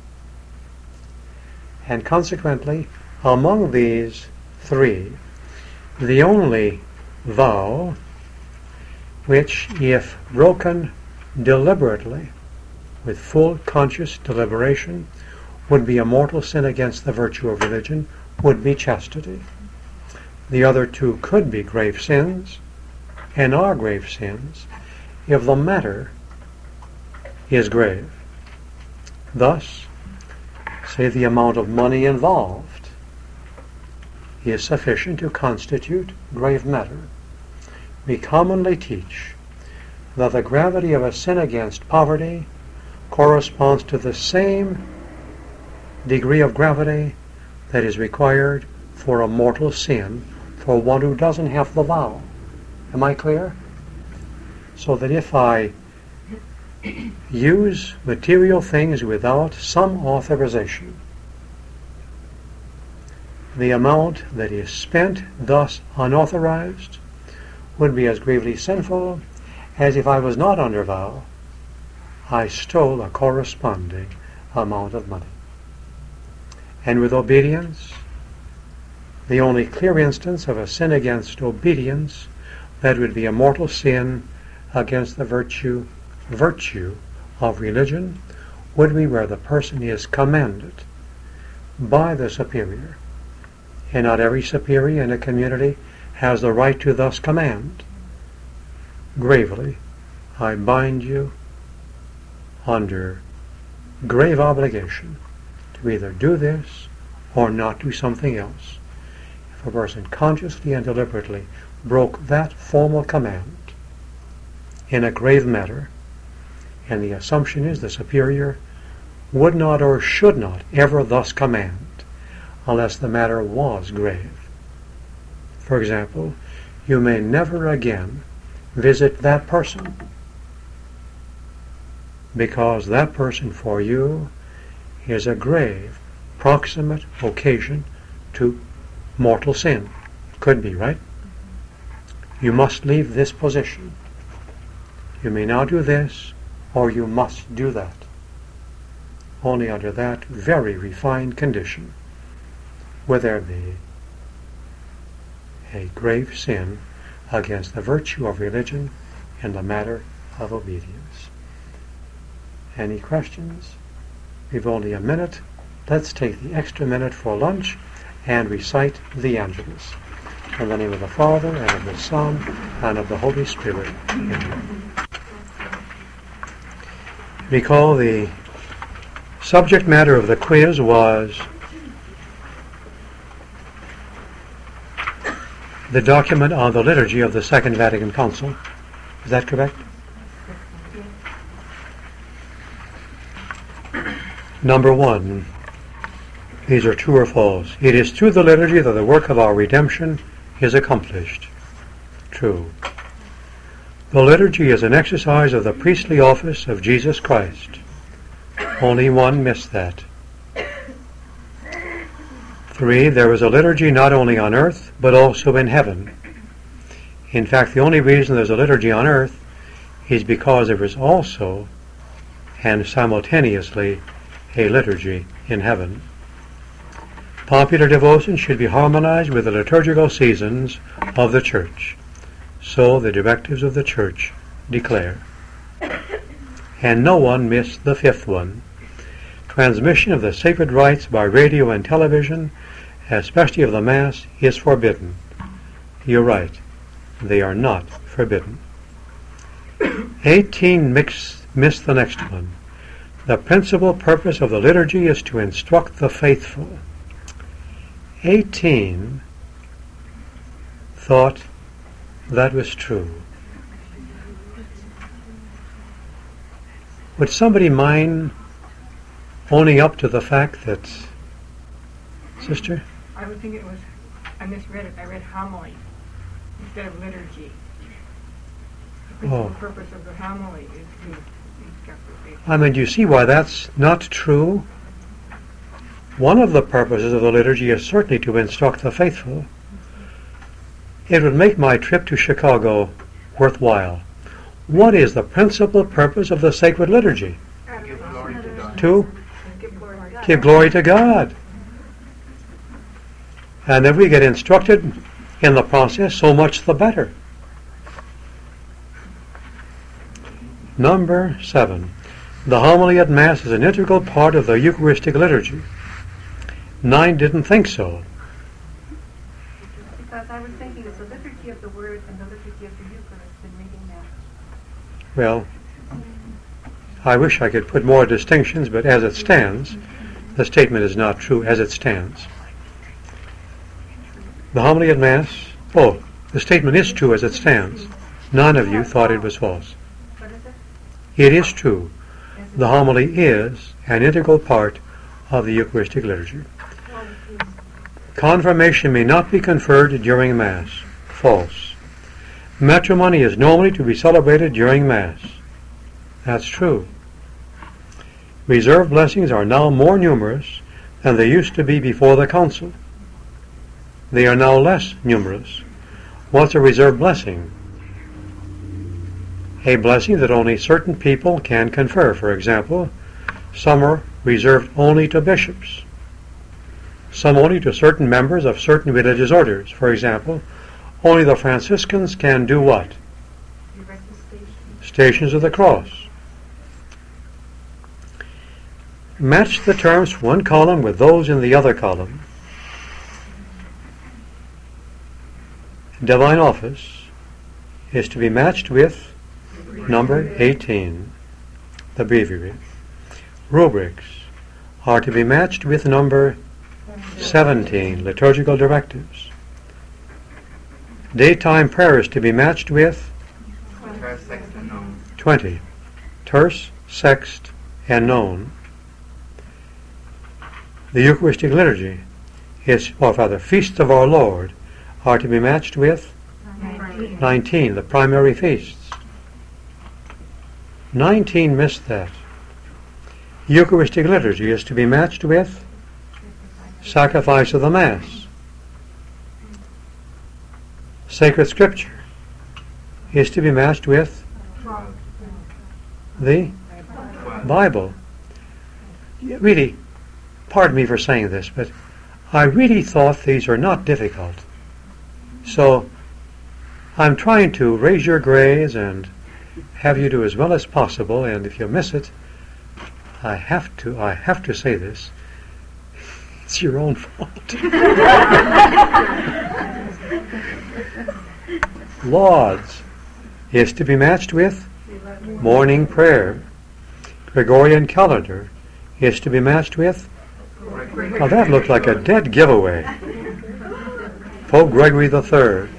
And consequently, among these 3, the only vow which, if broken deliberately, with full conscious deliberation, would be a mortal sin against the virtue of religion, would be chastity. The other 2 could be grave sins, and are grave sins, if the matter is grave. Thus, say the amount of money involved is sufficient to constitute grave matter. We commonly teach that the gravity of a sin against poverty corresponds to the same degree of gravity that is required for a mortal sin for one who doesn't have the vow. Am I clear? So that if I use material things without some authorization, the amount that is spent thus unauthorized would be as gravely sinful as if I was not under vow, I stole a corresponding amount of money. And with obedience, the only clear instance of a sin against obedience that would be a mortal sin against the virtue of religion would be where the person is commanded by the superior. And not every superior in a community has the right to thus command. Gravely, I bind you under grave obligation to either do this or not do something else. If a person consciously and deliberately broke that formal command in a grave matter, and the assumption is the superior would not or should not ever thus command unless the matter was grave. For example, you may never again visit that person because that person for you is a grave, proximate occasion to mortal sin. Could be, right? You must leave this position. You may now do this, or you must do that. Only under that very refined condition will there be a grave sin against the virtue of religion in the matter of obedience. Any questions? We've only a minute. Let's take the extra minute for lunch and recite the Angelus. In the name of the Father, and of the Son, and of the Holy Spirit. Amen. Recall the subject matter of the quiz was the document on the liturgy of the Second Vatican Council. Is that correct? Number 1. These are true or false. It is through the liturgy that the work of our redemption is accomplished. True. The liturgy is an exercise of the priestly office of Jesus Christ. Only one missed that. 3. There is a liturgy not only on earth, but also in heaven. In fact, the only reason there's a liturgy on earth is because there is also and simultaneously a liturgy in heaven. Popular devotion should be harmonized with the liturgical seasons of the Church. So the directives of the Church declare. And no one missed the 5th one. Transmission of the sacred rites by radio and television, especially of the Mass, is forbidden. You're right. They are not forbidden. 18 missed the next one. The principal purpose of the liturgy is to instruct the faithful. 18 thought that was true. Would somebody mind owning up to the fact that, Sister? I would think it was, I misread it. I read homily instead of liturgy. The principal purpose of the homily is to instruct the faithful. I mean, do you see why that's not true? One of the purposes of the liturgy is certainly to instruct the faithful. It would make my trip to Chicago worthwhile. What is the principal purpose of the sacred liturgy? To give glory to God. And if we get instructed in the process, so much the better. Number 7. The homily at Mass is an integral part of the Eucharistic liturgy. 9 didn't think so. Because I was thinking of the liturgy of the Word and the liturgy of the Eucharist in reading that. Well, I wish I could put more distinctions, but as it stands, the statement is not true as it stands. The homily at Mass, the statement is true as it stands. None of you thought it was false. What is it? It is true. The homily is an integral part of the Eucharistic liturgy. Confirmation may not be conferred during Mass. False. Matrimony is normally to be celebrated during Mass. That's true. Reserved blessings are now more numerous than they used to be before the Council. They are now less numerous. What's a reserved blessing? A blessing that only certain people can confer. For example, some are reserved only to bishops. Some only to certain members of certain religious orders. For example, Only the Franciscans can do what? Stations of the Cross. Match the terms one column with those in the other column. Divine office is to be matched with number 18, the breviary. Rubrics are to be matched with number 17, liturgical directives. Daytime prayer is to be matched with 20, terce, sext, and known. The Eucharistic liturgy is, or rather, feasts of our Lord are to be matched with 19, the primary feasts. 19 missed that. Eucharistic liturgy is to be matched with sacrifice of the Mass. Sacred Scripture is to be matched with the Bible. Really, pardon me for saying this, but I really thought these are not difficult. So I'm trying to raise your grades and have you do as well as possible, and if you miss it, I have to say this. It's your own fault. Lauds is to be matched with morning prayer. Gregorian calendar is to be matched with, now that looked like a dead giveaway, Pope Gregory III.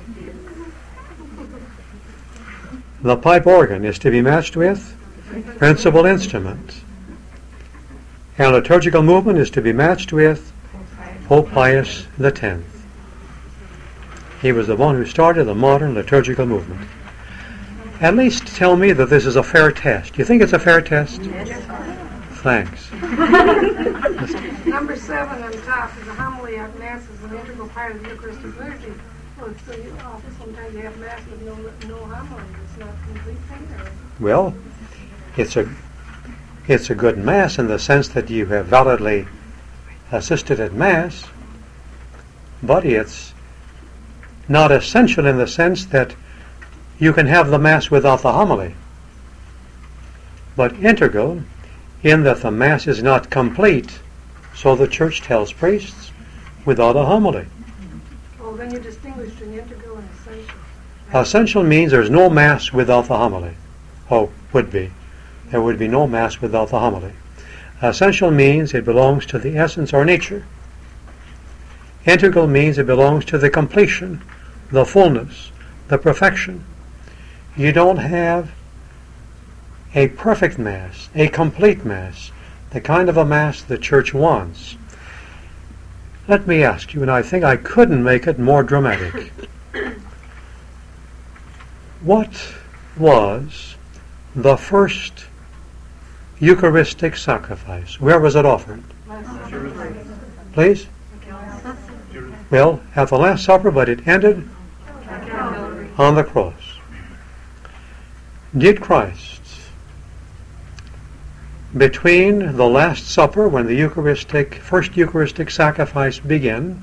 The pipe organ is to be matched with principal instrument. And liturgical movement is to be matched with Pope Pius X. He was the one who started the modern liturgical movement. At least tell me that this is a fair test. Do you think it's a fair test? Yes. Thanks. Number 7 on top is a homily at Mass is an integral part of the Eucharistic liturgy. Well, it's so sometimes you have Mass with no homily. It's not a complete thing. Well, it's a good Mass in the sense that you have validly assisted at Mass, but it's not essential in the sense that you can have the Mass without the homily, but integral in that the Mass is not complete, so the Church tells priests, without a homily. Oh, then you distinguish between integral and essential. Essential means there's no Mass without the homily. Oh, would be. There would be no Mass without the homily. Essential means it belongs to the essence or nature. Integral means it belongs to the completion, the fullness, the perfection. You don't have a perfect Mass, a complete Mass, the kind of a Mass the Church wants. Let me ask you, and I think I couldn't make it more dramatic. What was the first Eucharistic sacrifice? Where was it offered? Please? Well, at the Last Supper, but it ended on the cross. Did Christ, between the Last Supper, when the first Eucharistic sacrifice began,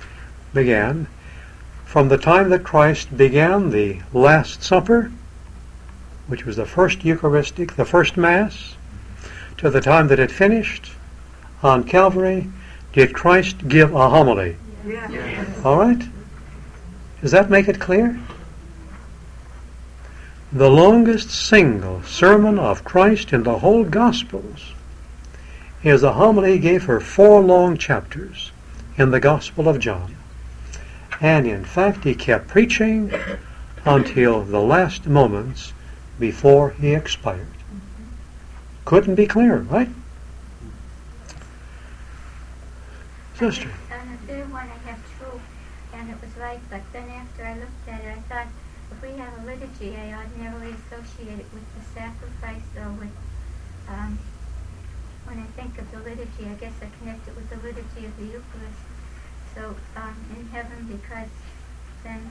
from the time that Christ began the Last Supper, which was the first Eucharistic, the first Mass, to the time that it finished on Calvary, did Christ give a homily? Yes. All right? Does that make it clear? The longest single sermon of Christ in the whole Gospels is the homily he gave for 4 long chapters in the Gospel of John. And in fact, he kept preaching until the last moments before he expired. Couldn't be clearer, right? Sister. On the third one I have 2, and it was right, but then after I looked at it, I thought, if we have a liturgy, I ordinarily associate it with the sacrifice, or with, when I think of the liturgy, I guess I connect it with the liturgy of the Eucharist. So, in heaven, because then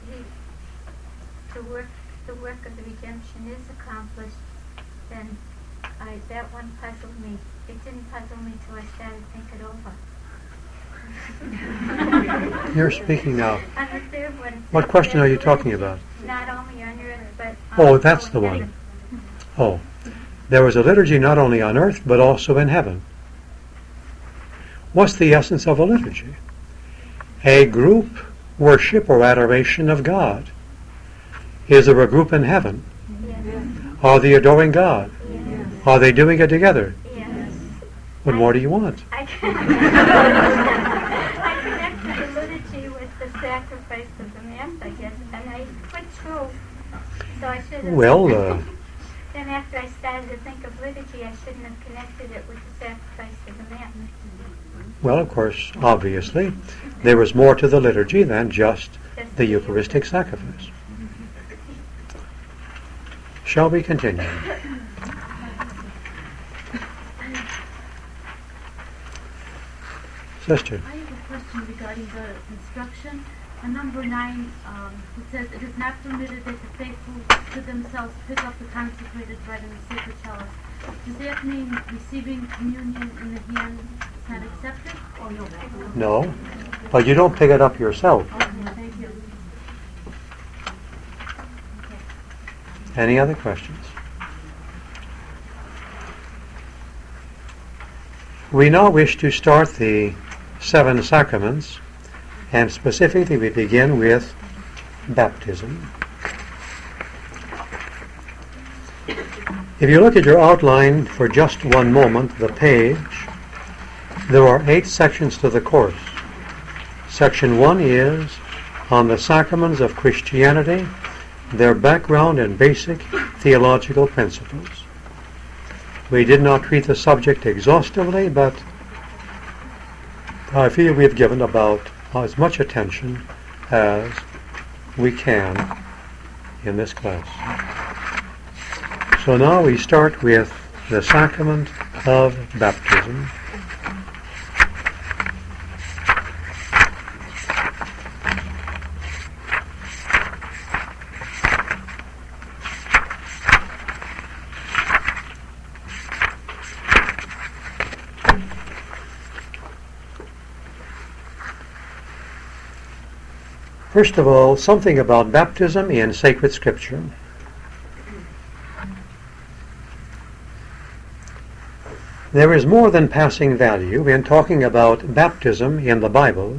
the work of the redemption is accomplished, then that one puzzled me. It didn't puzzle me till I started thinking over. You're speaking now. On the third one, it What says question are you there's talking liturgy, about? Not only on earth, but Oh, that's the in one. heaven. Oh, there was a liturgy not only on earth, but also in heaven. What's the essence of a liturgy? A group worship or adoration of God. Is there a group in heaven? Yes. Are they adoring God? Yes. Are they doing it together? Yes. What more do you want? I connected the liturgy with the sacrifice of the Mass, I guess, and I put true. So I should have. Well, Then after I started to think of liturgy, I shouldn't have connected it with the sacrifice of the Mass. well, of course, obviously, there was more to the liturgy than just the Eucharistic sacrifice. Shall we continue? Sister. I have a question regarding the instruction. On number 9, it says, "It is not permitted that the faithful to themselves pick up the consecrated bread and the sacred chalice." Does that mean receiving communion in the hand is not accepted? Or no? No, but you don't pick it up yourself. Okay, thank you. Any other questions? We now wish to start the 7 sacraments, and specifically we begin with baptism. If you look at your outline for just one moment, the page, there are 8 sections to the course. Section 1 is on the sacraments of Christianity, their background and basic theological principles. We did not treat the subject exhaustively, but I feel we've given about as much attention as we can in this class. So now we start with the sacrament of baptism. First of all, something about baptism in sacred scripture. There is more than passing value in talking about baptism in the Bible.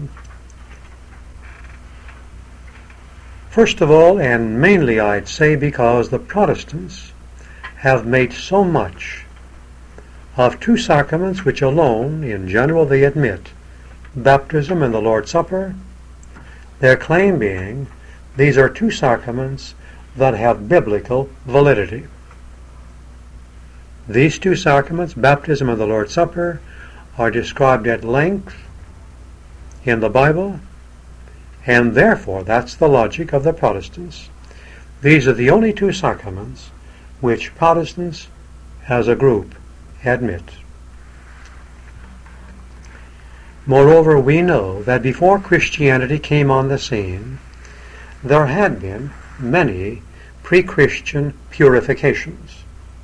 First of all, and mainly I'd say because the Protestants have made so much of 2 sacraments which alone, in general, they admit, baptism and the Lord's Supper, their claim being these are 2 sacraments that have biblical validity. These 2 sacraments, baptism and the Lord's Supper, are described at length in the Bible, and therefore that's the logic of the Protestants. These are the only 2 sacraments which Protestants as a group admit. Moreover, we know that before Christianity came on the scene, there had been many pre-Christian purifications.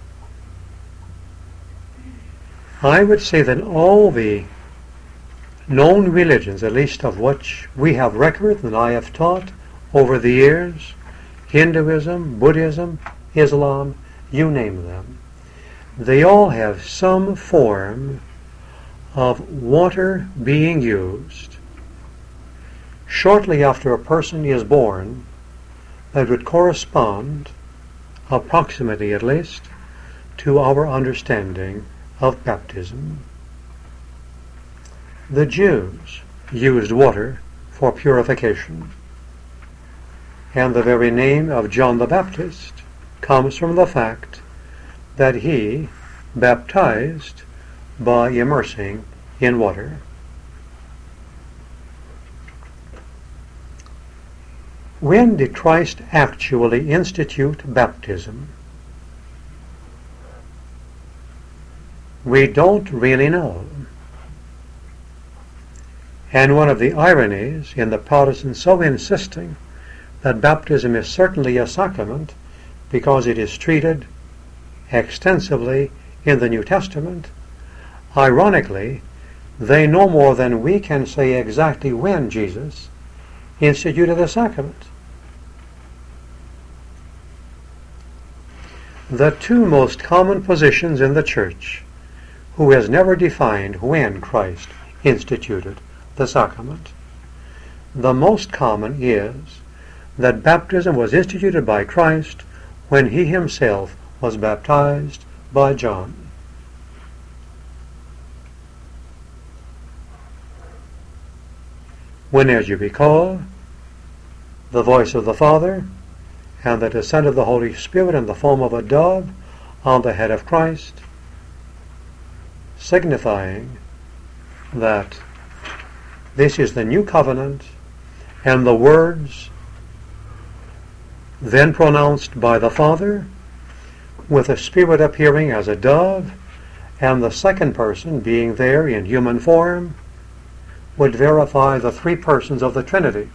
I would say that all the known religions, at least of which we have record and I have taught over the years, Hinduism, Buddhism, Islam, you name them, they all have some form of water being used shortly after a person is born that would correspond, approximately at least, to our understanding of baptism. The Jews used water for purification, and the very name of John the Baptist comes from the fact that he baptized by immersing in water. When did Christ actually institute baptism? We don't really know. And one of the ironies in the Protestants so insisting that baptism is certainly a sacrament because it is treated extensively in the New Testament, ironically, they no more than we can say exactly when Jesus instituted the sacrament. The two most common positions in the Church, who has never defined when Christ instituted the sacrament. The most common is that baptism was instituted by Christ when he himself was baptized by John. When, as you recall, the voice of the Father and the descent of the Holy Spirit in the form of a dove on the head of Christ, signifying that this is the new covenant, and the words then pronounced by the Father, with the Spirit appearing as a dove, and the second person being there in human form, would verify the three persons of the Trinity.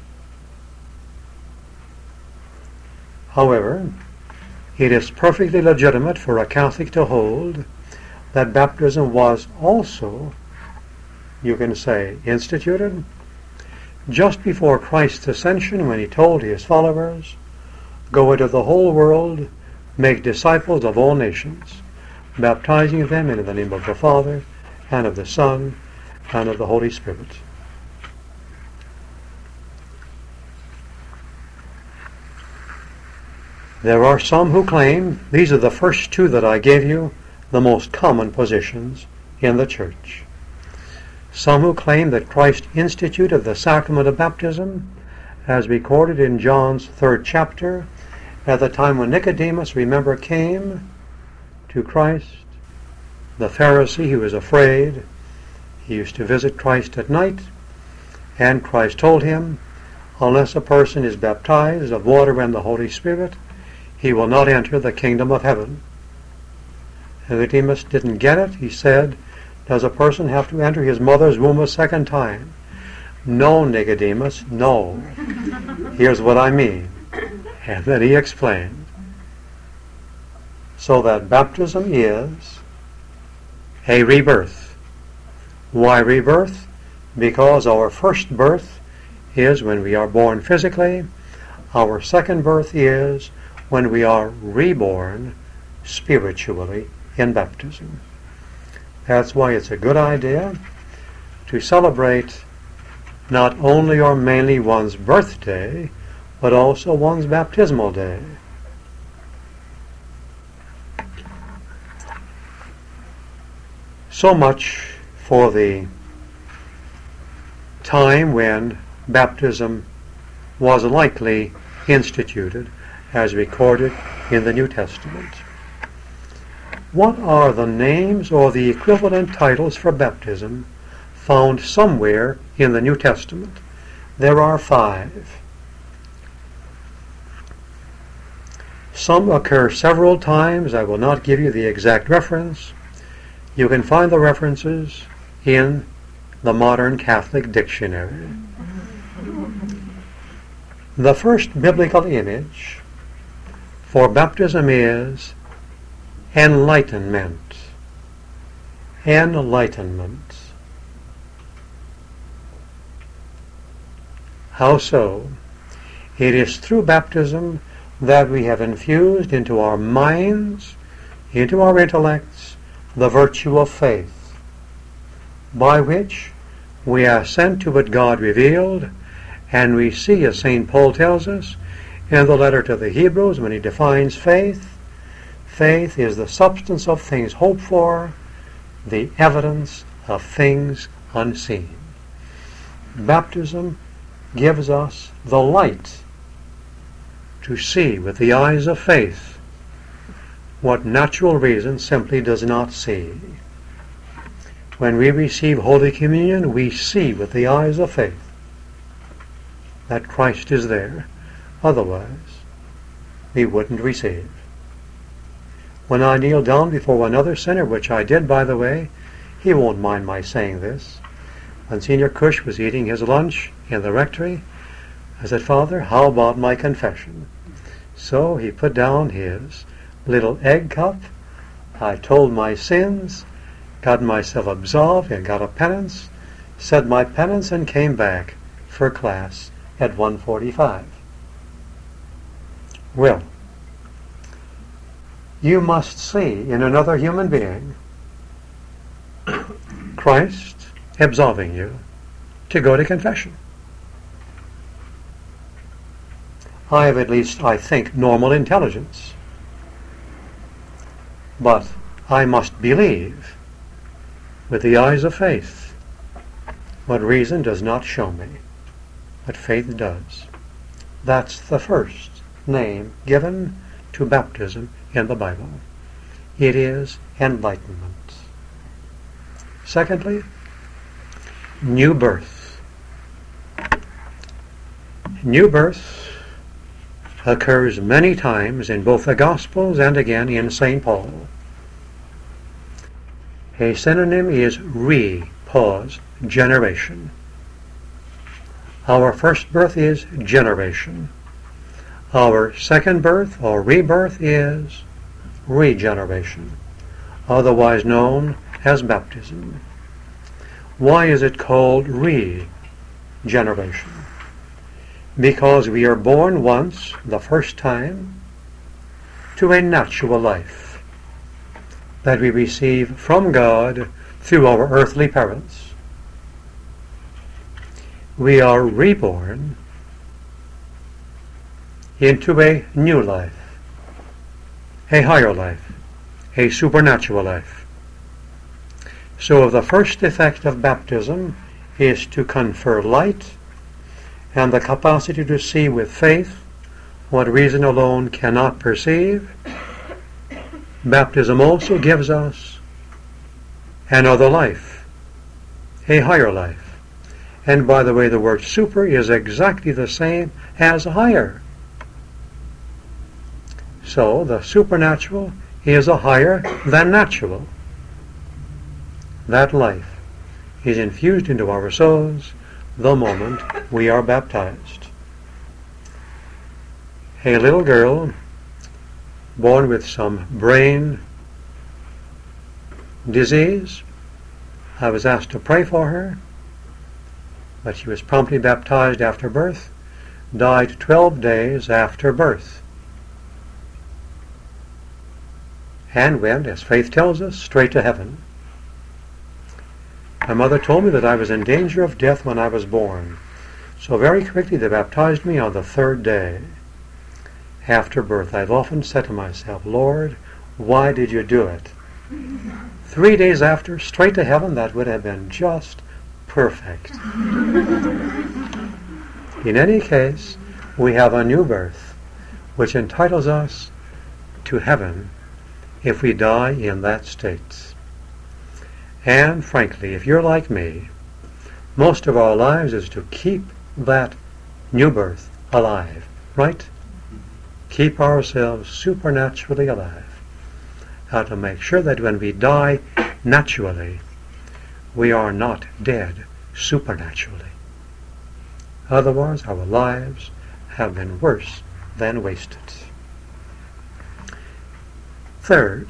However, it is perfectly legitimate for a Catholic to hold that baptism was also, you can say, instituted just before Christ's ascension, when he told his followers, "Go into the whole world, make disciples of all nations, baptizing them in the name of the Father, and of the Son, and of the Holy Spirit." There are some who claim these are the first two that I gave you, the most common positions in the Church. Some who claim that Christ instituted the sacrament of baptism, as recorded in John's 3rd chapter, at the time when Nicodemus, remember, came to Christ, the Pharisee who was afraid. He used to visit Christ at night, and Christ told him, unless a person is baptized of water and the Holy Spirit, he will not enter the kingdom of heaven. And Nicodemus didn't get it. He said, does a person have to enter his mother's womb a second time? No, Nicodemus, no. Here's what I mean. And then he explained. So that baptism is a rebirth. Why rebirth? Because our first birth is when we are born physically. Our second birth is when we are reborn spiritually in baptism. That's why it's a good idea to celebrate not only or mainly one's birthday, but also one's baptismal day. So much for the time when baptism was likely instituted, as recorded in the New Testament. What are the names or the equivalent titles for baptism found somewhere in the New Testament? There are 5. Some occur several times. I will not give you the exact reference. You can find the references in the Modern Catholic Dictionary. The first biblical image for baptism is enlightenment. Enlightenment. How so? It is through baptism that we have infused into our minds, into our intellects, the virtue of faith, by which we are sent to what God revealed, and we see, as St. Paul tells us in the letter to the Hebrews when he defines faith, faith is the substance of things hoped for, the evidence of things unseen. Baptism gives us the light to see with the eyes of faith what natural reason simply does not see. When we receive Holy Communion, we see with the eyes of faith that Christ is there. Otherwise, we wouldn't receive. When I kneel down before another sinner, which I did, by the way, he won't mind my saying this. When Senior Cush was eating his lunch in the rectory, I said, Father, how about my confession? So he put down his little egg cup. I told my sins, got myself absolved, and got a penance, said my penance and came back for class at 1:45. Well, you must see in another human being Christ absolving you to go to confession. I have at least, I think, normal intelligence. But I must believe with the eyes of faith what reason does not show me, what faith does. That's the first name given to baptism in the Bible. It is enlightenment. Secondly, new birth. New birth occurs many times in both the Gospels and again in St. Paul. A synonym is generation. Our first birth is generation. Our second birth or rebirth is regeneration, otherwise known as baptism. Why is it called regeneration? Because we are born once, the first time, to a natural life that we receive from God through our earthly parents. We are reborn into a new life, a higher life, a supernatural life. So the first effect of baptism is to confer light and the capacity to see with faith what reason alone cannot perceive. Baptism also gives us another life, a higher life. And by the way, the word super is exactly the same as higher. So the supernatural is a higher than natural. That life is infused into our souls the moment we are baptized. A little girl born with some brain disease, I was asked to pray for her, but she was promptly baptized after birth, died 12 days after birth, and went, as faith tells us, straight to heaven. My mother told me that I was in danger of death when I was born, so very quickly they baptized me on the 3rd day after birth. I've often said to myself, Lord, why did you do it? 3 days after, straight to heaven, that would have been just perfect. In any case, we have a new birth, which entitles us to heaven if we die in that state. And frankly, if you're like me, most of our lives is to keep that new birth alive, right? Keep ourselves supernaturally alive. How to make sure that when we die naturally, we are not dead supernaturally. Otherwise, our lives have been worse than wasted. Third,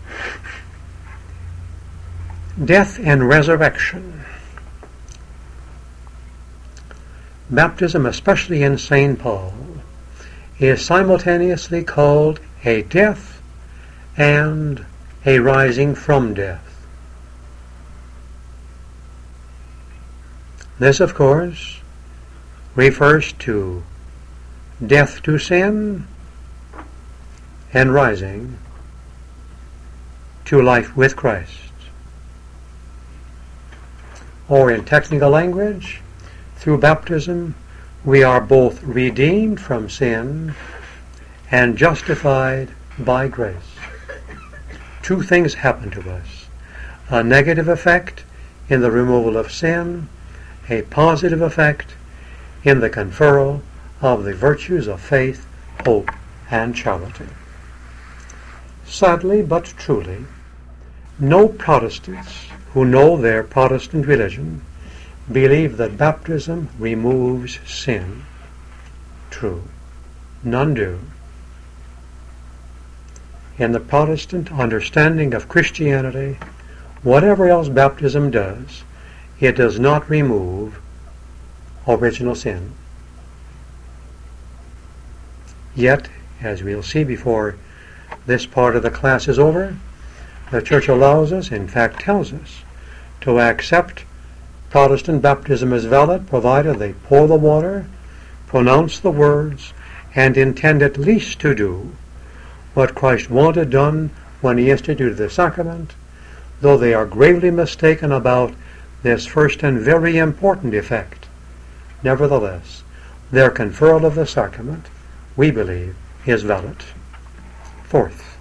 death and resurrection. Baptism, especially in St. Paul, is simultaneously called a death and a rising from death. This, of course, refers to death to sin and rising to life with Christ. Or in technical language, through baptism, we are both redeemed from sin and justified by grace. Two things happen to us: a negative effect in the removal of sin, a positive effect in the conferral of the virtues of faith, hope, and charity. Sadly but truly, no Protestants who know their Protestant religion believe that baptism removes sin. True. None do. In the Protestant understanding of Christianity, whatever else baptism does, it does not remove original sin. Yet, as we'll see before this part of the class is over, the Church allows us, in fact tells us, to accept Protestant baptism as valid, provided they pour the water, pronounce the words, and intend at least to do what Christ wanted done when he instituted the sacrament, though they are gravely mistaken about this first and very important effect. Nevertheless, their conferral of the sacrament, we believe, is valid. Fourth,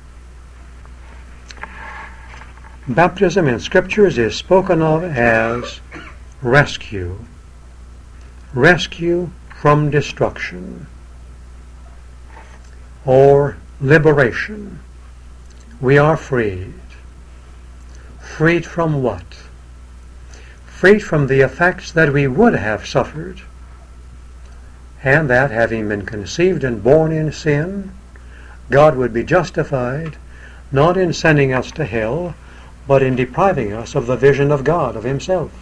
baptism in Scriptures is spoken of as rescue. Rescue from destruction or liberation. We are freed. Freed from what? Freed from the effects that we would have suffered, and that, having been conceived and born in sin, God would be justified not in sending us to hell, but in depriving us of the vision of God, of himself.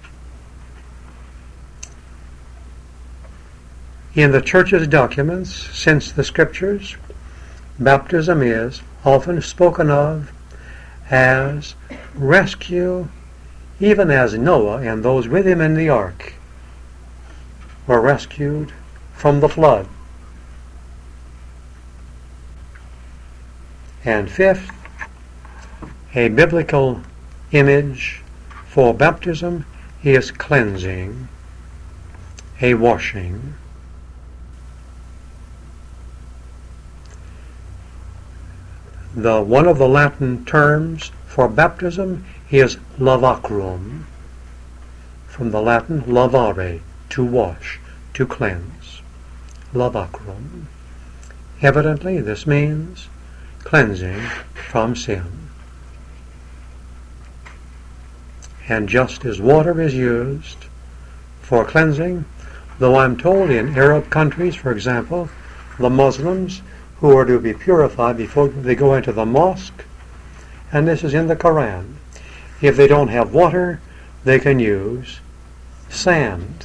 In the Church's documents since the Scriptures, baptism is often spoken of as rescue, even as Noah and those with him in the ark were rescued from the flood. And fifth, a biblical image for baptism is cleansing, a washing. One of the Latin terms for baptism is lavacrum, from the Latin lavare, to wash, to cleanse. Lavacrum. Evidently, this means cleansing from sin. And just as water is used for cleansing, though I'm told in Arab countries, for example, the Muslims who are to be purified before they go into the mosque, and this is in the Quran, if they don't have water, they can use sand.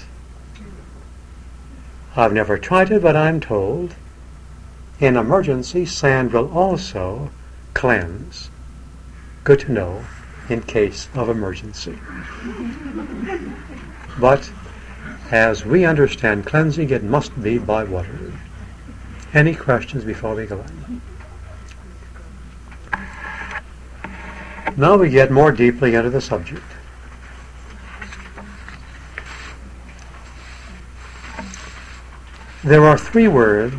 I've never tried it, but I'm told in emergency sand will also cleanse. Good to know in case of emergency. But as we understand cleansing, it must be by water. Any questions before we go on? Now we get more deeply into the subject. There are three words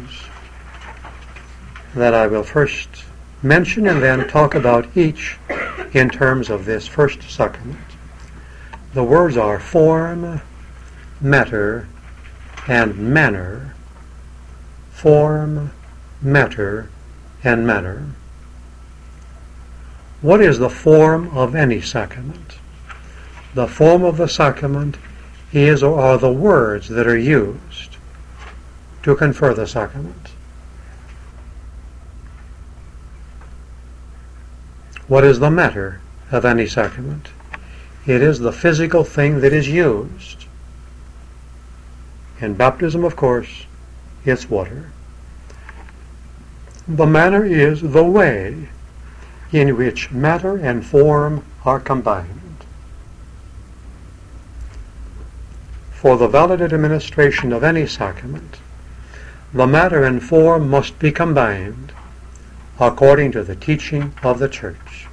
that I will first mention and then talk about each in terms of this first sacrament. The words are form, matter, and manner. Form, matter, and manner. What is the form of any sacrament? The form of the sacrament is or are the words that are used to confer the sacrament. What is the matter of any sacrament? It is the physical thing that is used. In baptism, of course, it's water. The manner is the way in which matter and form are combined. For the valid administration of any sacrament, the matter and form must be combined according to the teaching of the Church.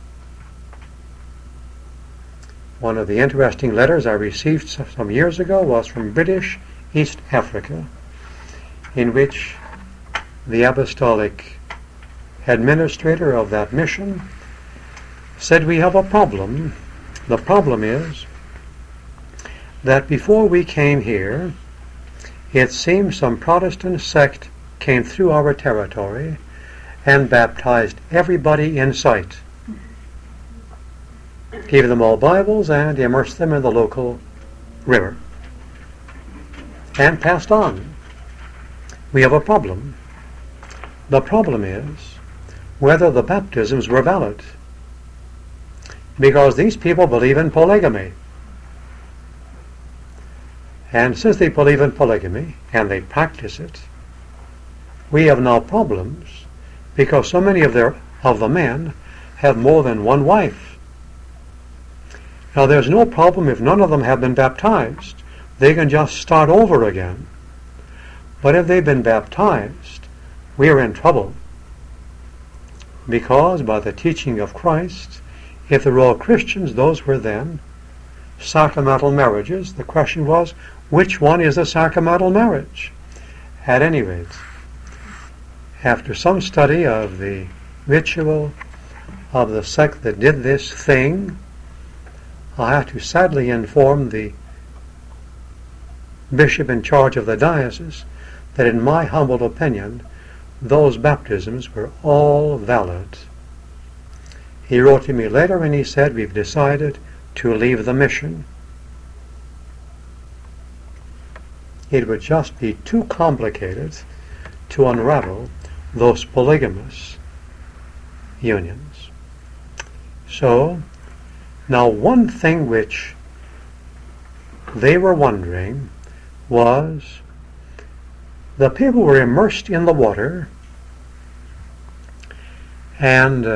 One of the interesting letters I received some years ago was from British East Africa, in which the apostolic administrator of that mission said, we have a problem. The problem is that before we came here, it seems some Protestant sect came through our territory and baptized everybody in sight, gave them all Bibles and immersed them in the local river, and passed on. We have a problem. The problem is whether the baptisms were valid, because these people believe in polygamy. And since they believe in polygamy, and they practice it, we have now problems because so many of the men have more than one wife. Now there's no problem if none of them have been baptized. They can just start over again. But if they've been baptized, we are in trouble. Because by the teaching of Christ, if they're all Christians, those were then sacramental marriages. The question was, which one is a sacramental marriage? At any rate, after some study of the ritual of the sect that did this thing, I have to sadly inform the bishop in charge of the diocese that in my humble opinion, those baptisms were all valid. He wrote to me later and he said, we've decided to leave the mission. It would just be too complicated to unravel those polygamous unions. So, now one thing which they were wondering was, the people were immersed in the water, and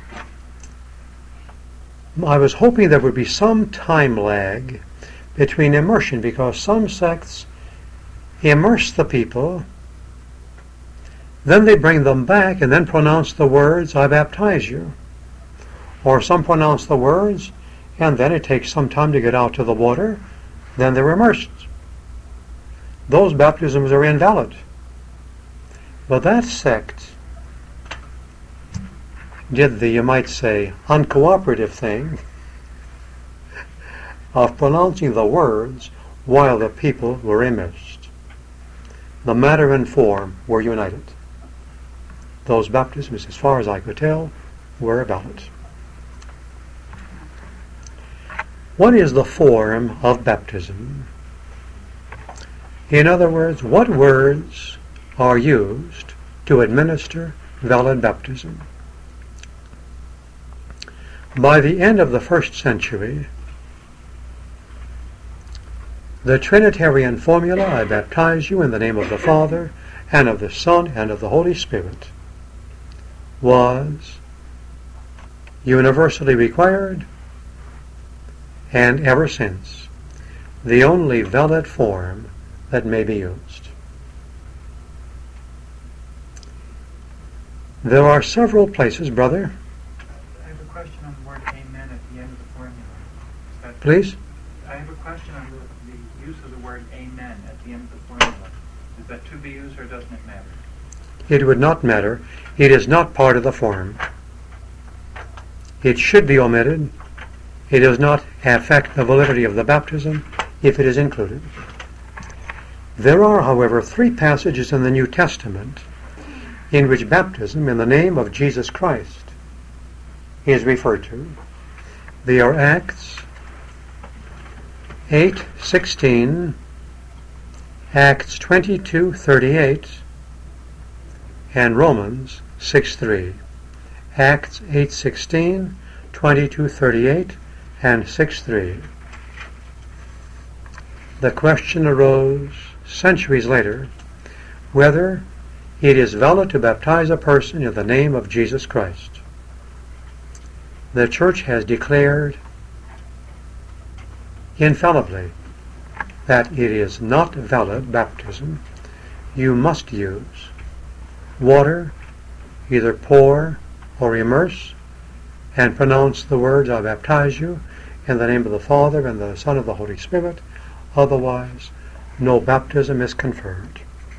I was hoping there would be some time lag between immersion, because some sects immerse the people, then they bring them back and then pronounce the words, I baptize you. Or some pronounce the words, and then it takes some time to get out to the water, then they're immersed. Those baptisms are invalid. But that sect did the, you might say, uncooperative thing of pronouncing the words while the people were immersed. The matter and form were united. Those baptisms, as far as I could tell, were valid. What is the form of baptism? In other words, what words are used to administer valid baptism? By the end of the 1st century, the Trinitarian formula, I baptize you in the name of the Father, and of the Son, and of the Holy Spirit, was universally required, and ever since, the only valid form that may be used. There are several places, brother. I have a question on the word amen at the end of the formula. Please? I have a question on the use of the word amen at the end of the formula. Is that to be used or doesn't it matter? It would not matter. It is not part of the form. It should be omitted. It does not affect the validity of the baptism if it is included. There are, however, 3 passages in the New Testament in which baptism in the name of Jesus Christ is referred to. They are Acts 8:16, Acts 22:38, and Romans 6:3. Acts 8:16, 22:38, and 6:3. The question arose centuries later whether it is valid to baptize a person in the name of Jesus Christ. The Church has declared infallibly that it is not valid baptism. You must use water, either pour or immerse, and pronounce the words, I baptize you in the name of the Father and the Son of the Holy Spirit. Otherwise, no baptism is conferred.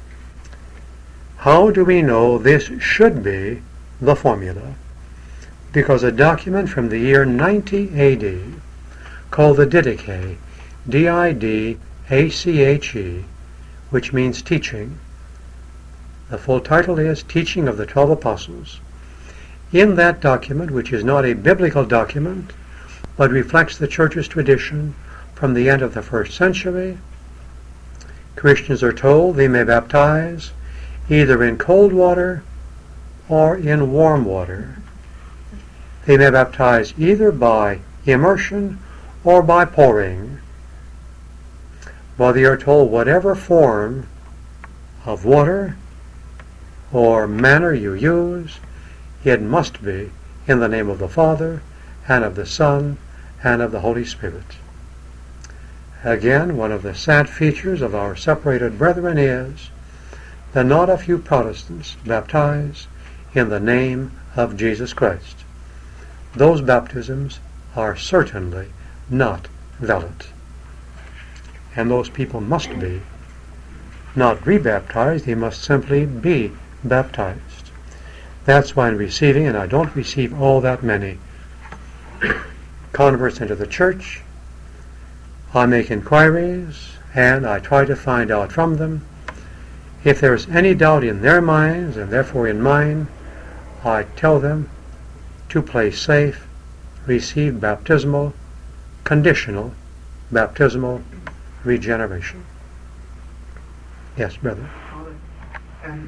How do we know this should be the formula? Because a document from the year 90 AD called the Didache, D-I-D-A-C-H-E, which means teaching. The full title is Teaching of the 12 Apostles. In that document, which is not a biblical document, but reflects the Church's tradition from the end of the 1st century, Christians are told they may baptize either in cold water or in warm water. They may baptize either by immersion or by pouring. But they are told whatever form of water or manner you use, it must be in the name of the Father, and of the Son, and of the Holy Spirit. Again, one of the sad features of our separated brethren is that not a few Protestants baptize in the name of Jesus Christ. Those baptisms are certainly not valid. And those people must be not rebaptized, they must simply be baptized. That's why in receiving, and I don't receive all that many converts into the church, I make inquiries and I try to find out from them. If there is any doubt in their minds, and therefore in mine, I tell them to play safe, receive baptismal, conditional, baptismal regeneration. Yes, brother. And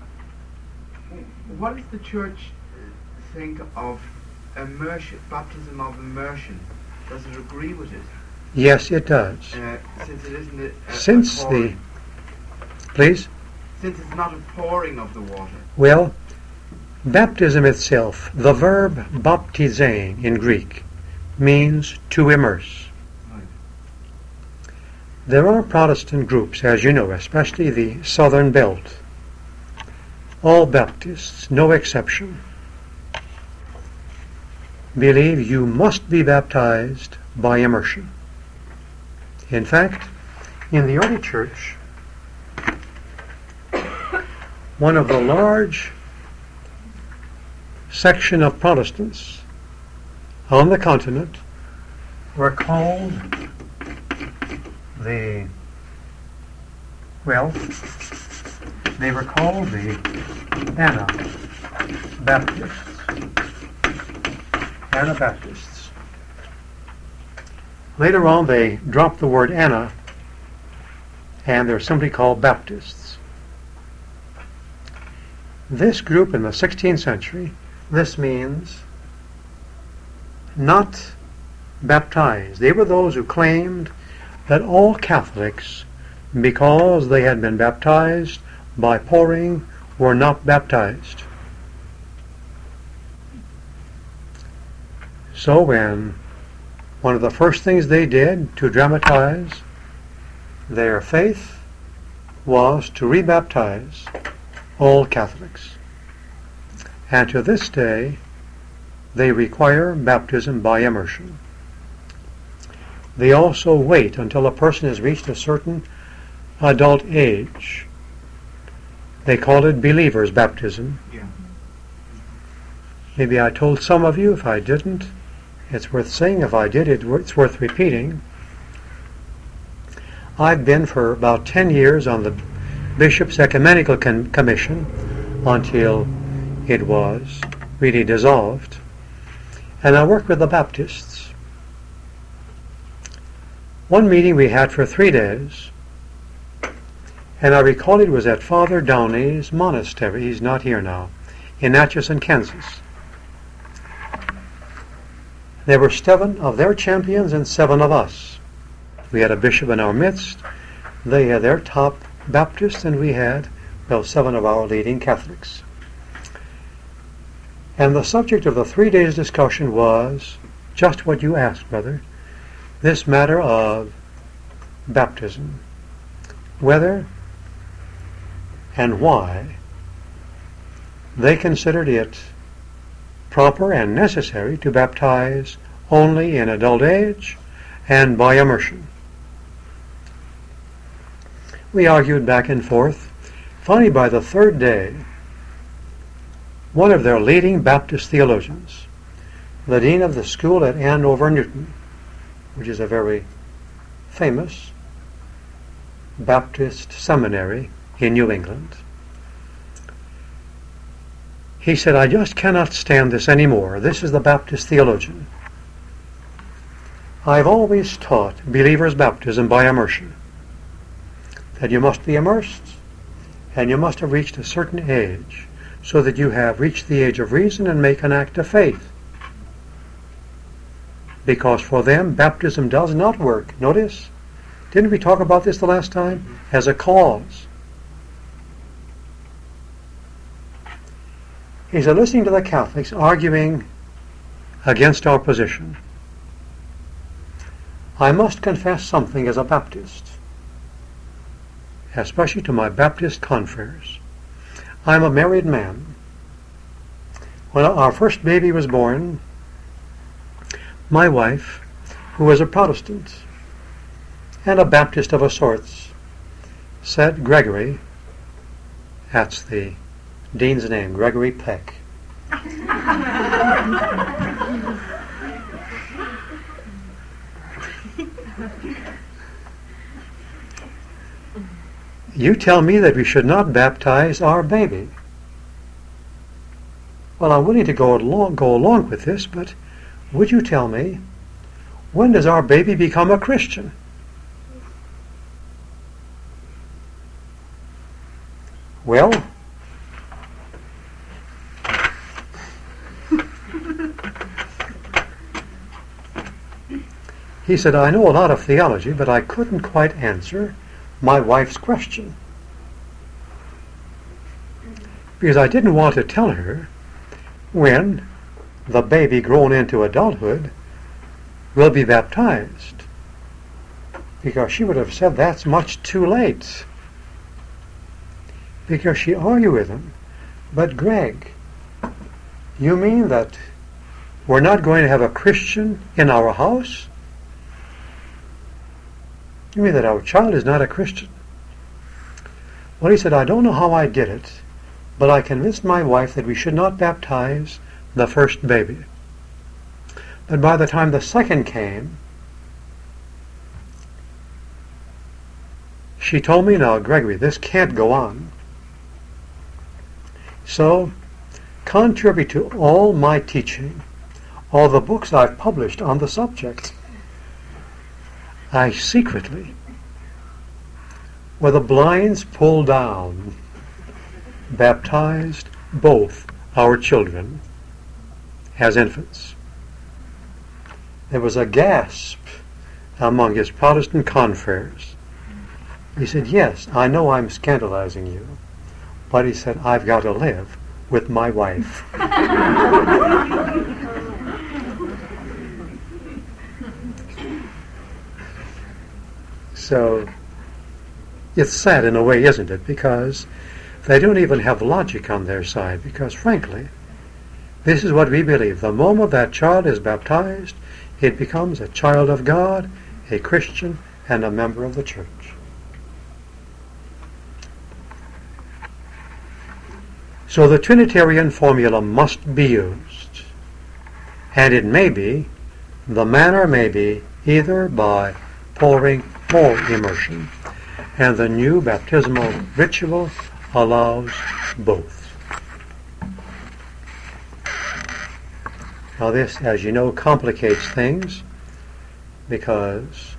what does the church think of immersion, baptism of immersion? Does it agree with it? Yes, it does. Since it isn't Since the... Please? Since it's not a pouring of the water. Well, baptism itself, the verb baptizein in Greek, means to immerse. Right. There are Protestant groups, as you know, especially the Southern Belt. All Baptists, no exception, believe you must be baptized by immersion. In fact, in the early church, one of the large section of Protestants on the continent were called the Anabaptists. Later on they dropped the word Anna and they're simply called Baptists. This group in the 16th century, this means not baptized. They were those who claimed that all Catholics, because they had been baptized by pouring, were not baptized. So when one of the first things they did to dramatize their faith was to rebaptize all Catholics. And to this day, they require baptism by immersion. They also wait until a person has reached a certain adult age. They call it believer's baptism. Yeah. Maybe I told some of you. If I didn't, it's worth saying. If I did, it's worth repeating. I've been for about 10 years on the Bishop's Ecumenical Commission until it was really dissolved. And I worked with the Baptists. One meeting we had for 3 days, and I recall it was at Father Downey's monastery. He's not here now, in Atchison, Kansas. There were 7 of their champions and 7 of us. We had a bishop in our midst. They had their top Baptists, and we had, 7 of our leading Catholics. And the subject of the 3 days discussion was just what you asked, brother, this matter of baptism. Whether and why they considered it proper and necessary to baptize only in adult age and by immersion. We argued back and forth. Finally, by the 3rd day, one of their leading Baptist theologians, the dean of the school at Andover Newton, which is a very famous Baptist seminary in New England, he said, I just cannot stand this anymore. This is the Baptist theologian. I've always taught believers' baptism by immersion, that you must be immersed and you must have reached a certain age so that you have reached the age of reason and make an act of faith. Because for them, baptism does not work, notice, Didn't we talk about this the last time? As a cause. He said, listening to the Catholics arguing against our position, I must confess something as a Baptist, especially to my Baptist confreres. I'm a married man. When our first baby was born, my wife, who was a Protestant and a Baptist of a sorts, said, Gregory, that's the dean's name, Gregory Peck. You tell me that we should not baptize our baby. Well, I'm willing to go along with this, but would you tell me, when does our baby become a Christian? Well, he said, I know a lot of theology, but I couldn't quite answer my wife's question. Because I didn't want to tell her when the baby grown into adulthood will be baptized. Because she would have said that's much too late. Because she argued with him. But Greg, you mean that we're not going to have a Christian in our house? You mean that our child is not a Christian? Well, he said, I don't know how I did it, but I convinced my wife that we should not baptize the first baby. But by the time the second came, she told me, now, Gregory, this can't go on. So, contrary to all my teaching, all the books I've published on the subject, I secretly, with the blinds pulled down, baptized both our children as infants. There was a gasp among his Protestant confreres. He said, yes, I know I'm scandalizing you, but he said, I've got to live with my wife. So, it's sad in a way, isn't it? Because they don't even have logic on their side. Because, frankly, this is what we believe. The moment that child is baptized, it becomes a child of God, a Christian, and a member of the church. So the Trinitarian formula must be used. And it may be, the manner may be, either by pouring or immersion. And the new baptismal ritual allows both. Now this, as you know, complicates things because,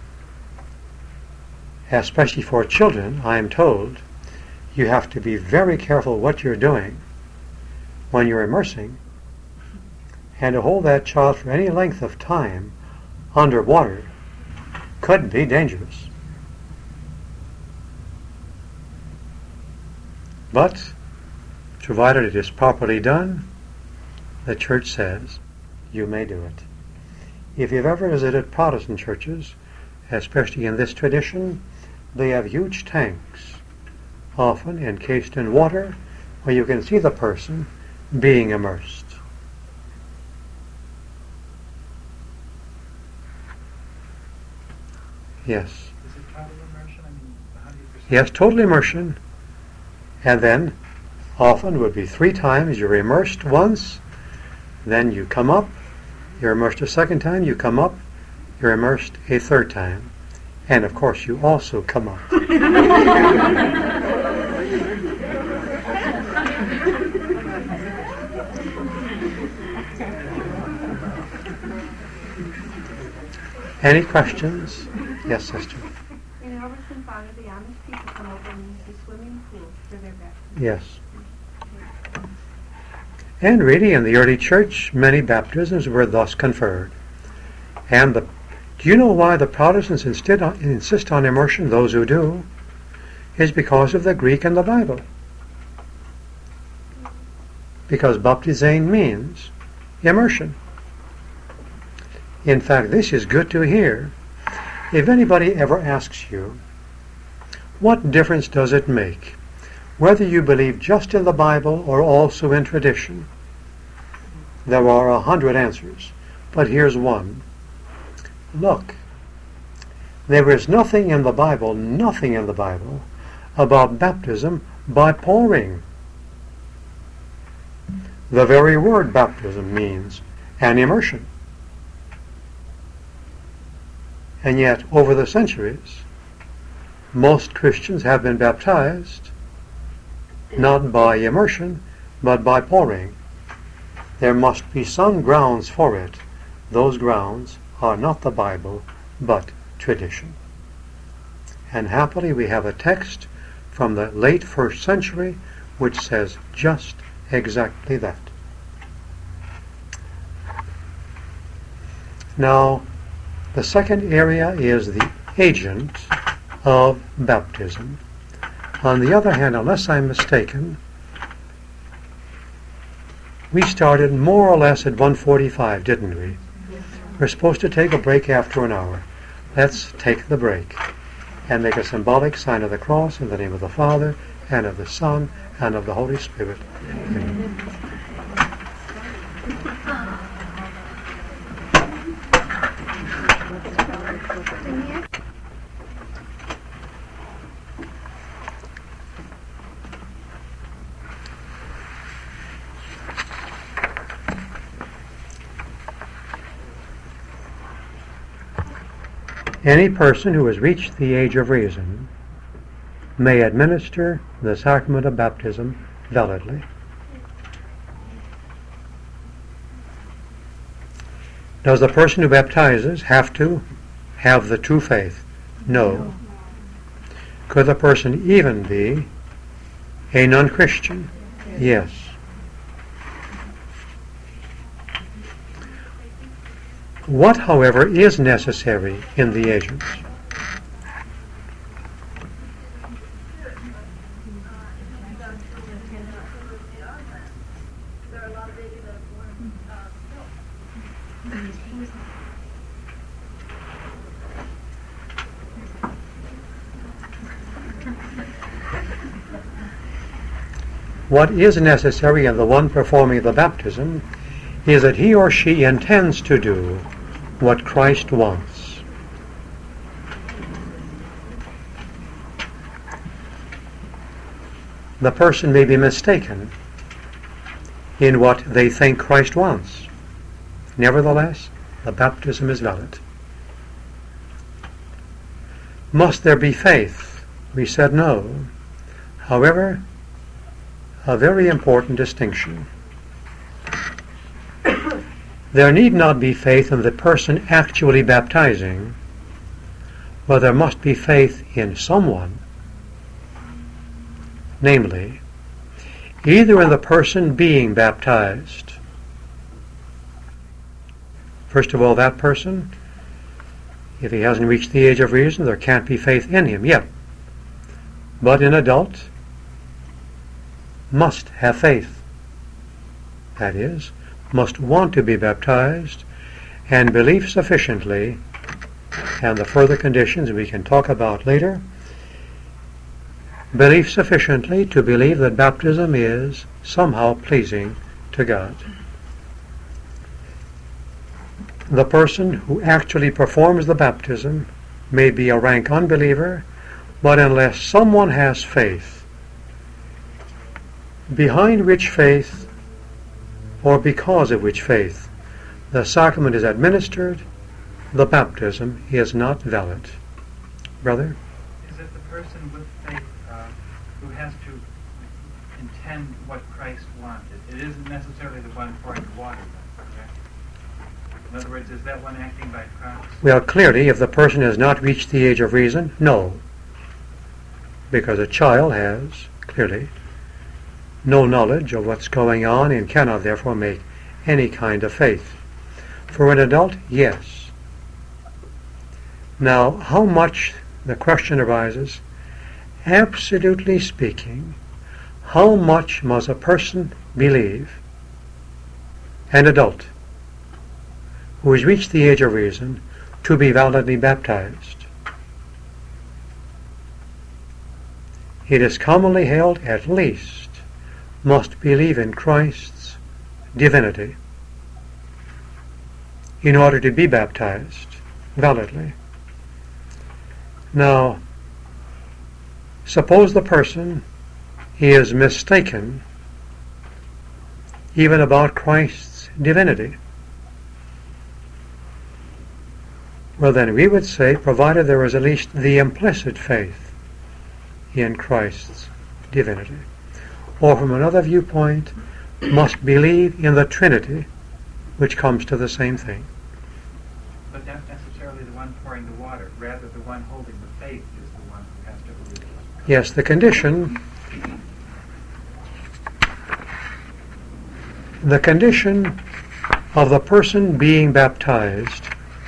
especially for children, I am told, you have to be very careful what you're doing when you're immersing, and to hold that child for any length of time underwater could be dangerous. But, provided it is properly done, the church says you may do it. If you've ever visited Protestant churches, especially in this tradition, they have huge tanks, often encased in water, where you can see the person being immersed. Yes. Is it total immersion? I mean, how do you perceive? Yes, total immersion. And then, often would be 3 times. You're immersed once, then you come up, you're immersed a second time, you come up, you're immersed a third time. And of course, you also come up. Any questions? Yes, sister. In Elverson, Father, the Amish people come over and use the swimming pool for their baptism. Yes. And really, in the early church, many baptisms were thus conferred. And the Do you know why the Protestants insist on immersion, those who do? Is because of the Greek in the Bible. Because baptizein means immersion. In fact, this is good to hear. If anybody ever asks you, what difference does it make whether you believe just in the Bible or also in tradition? There are 100 answers, but here's one. Look, there is nothing in the Bible about baptism by pouring. The very word baptism means an immersion. And yet, over the centuries, most Christians have been baptized not by immersion, but by pouring. There must be some grounds for it. Those grounds are not the Bible, but tradition. And happily we have a text from the late 1st century which says just exactly that. Now, the second area is the agent of baptism. On the other hand, unless I'm mistaken, we started more or less at 1:45, didn't we? We're supposed to take a break after an hour. Let's take the break and make a symbolic sign of the cross in the name of the Father, and of the Son, and of the Holy Spirit. Amen. Any person who has reached the age of reason may administer the sacrament of baptism validly. Does the person who baptizes have to have the true faith? No. Could the person even be a non-Christian? Yes. What, however, is necessary in the agents? What is necessary in the one performing the baptism is that he or she intends to do what Christ wants. The person may be mistaken in what they think Christ wants. Nevertheless, the baptism is valid. Must there be faith? We said no. However, a very important distinction. There need not be faith in the person actually baptizing, but there must be faith in someone. Namely, either in the person being baptized. First of all, that person, if he hasn't reached the age of reason, there can't be faith in him yet. But an adult must have faith. That is, must want to be baptized and believe sufficiently, and the further conditions we can talk about later, believe sufficiently to believe that baptism is somehow pleasing to God. The person who actually performs the baptism may be a rank unbeliever, but unless someone has faith, behind which faith or because of which faith the sacrament is administered, the baptism is not valid. Brother? Is it the person with faith who has to intend what Christ wanted? It isn't necessarily the one pouring the water, correct? In other words, is that one acting by proxy? Well, clearly, if the person has not reached the age of reason, no. Because a child has, clearly, no knowledge of what's going on and cannot therefore make any kind of faith. For an adult, yes. Now, how much, the question arises, absolutely speaking, how much must a person believe, an adult, who has reached the age of reason, to be validly baptized? It is commonly held at least must believe in Christ's divinity in order to be baptized validly. Now, suppose the person is mistaken even about Christ's divinity. Well, then we would say, provided there is at least the implicit faith in Christ's divinity, or from another viewpoint, must believe in the Trinity, which comes to the same thing. But not necessarily the one pouring the water. Rather, the one holding the faith is the one who has to believe. Yes, the condition of the person being baptized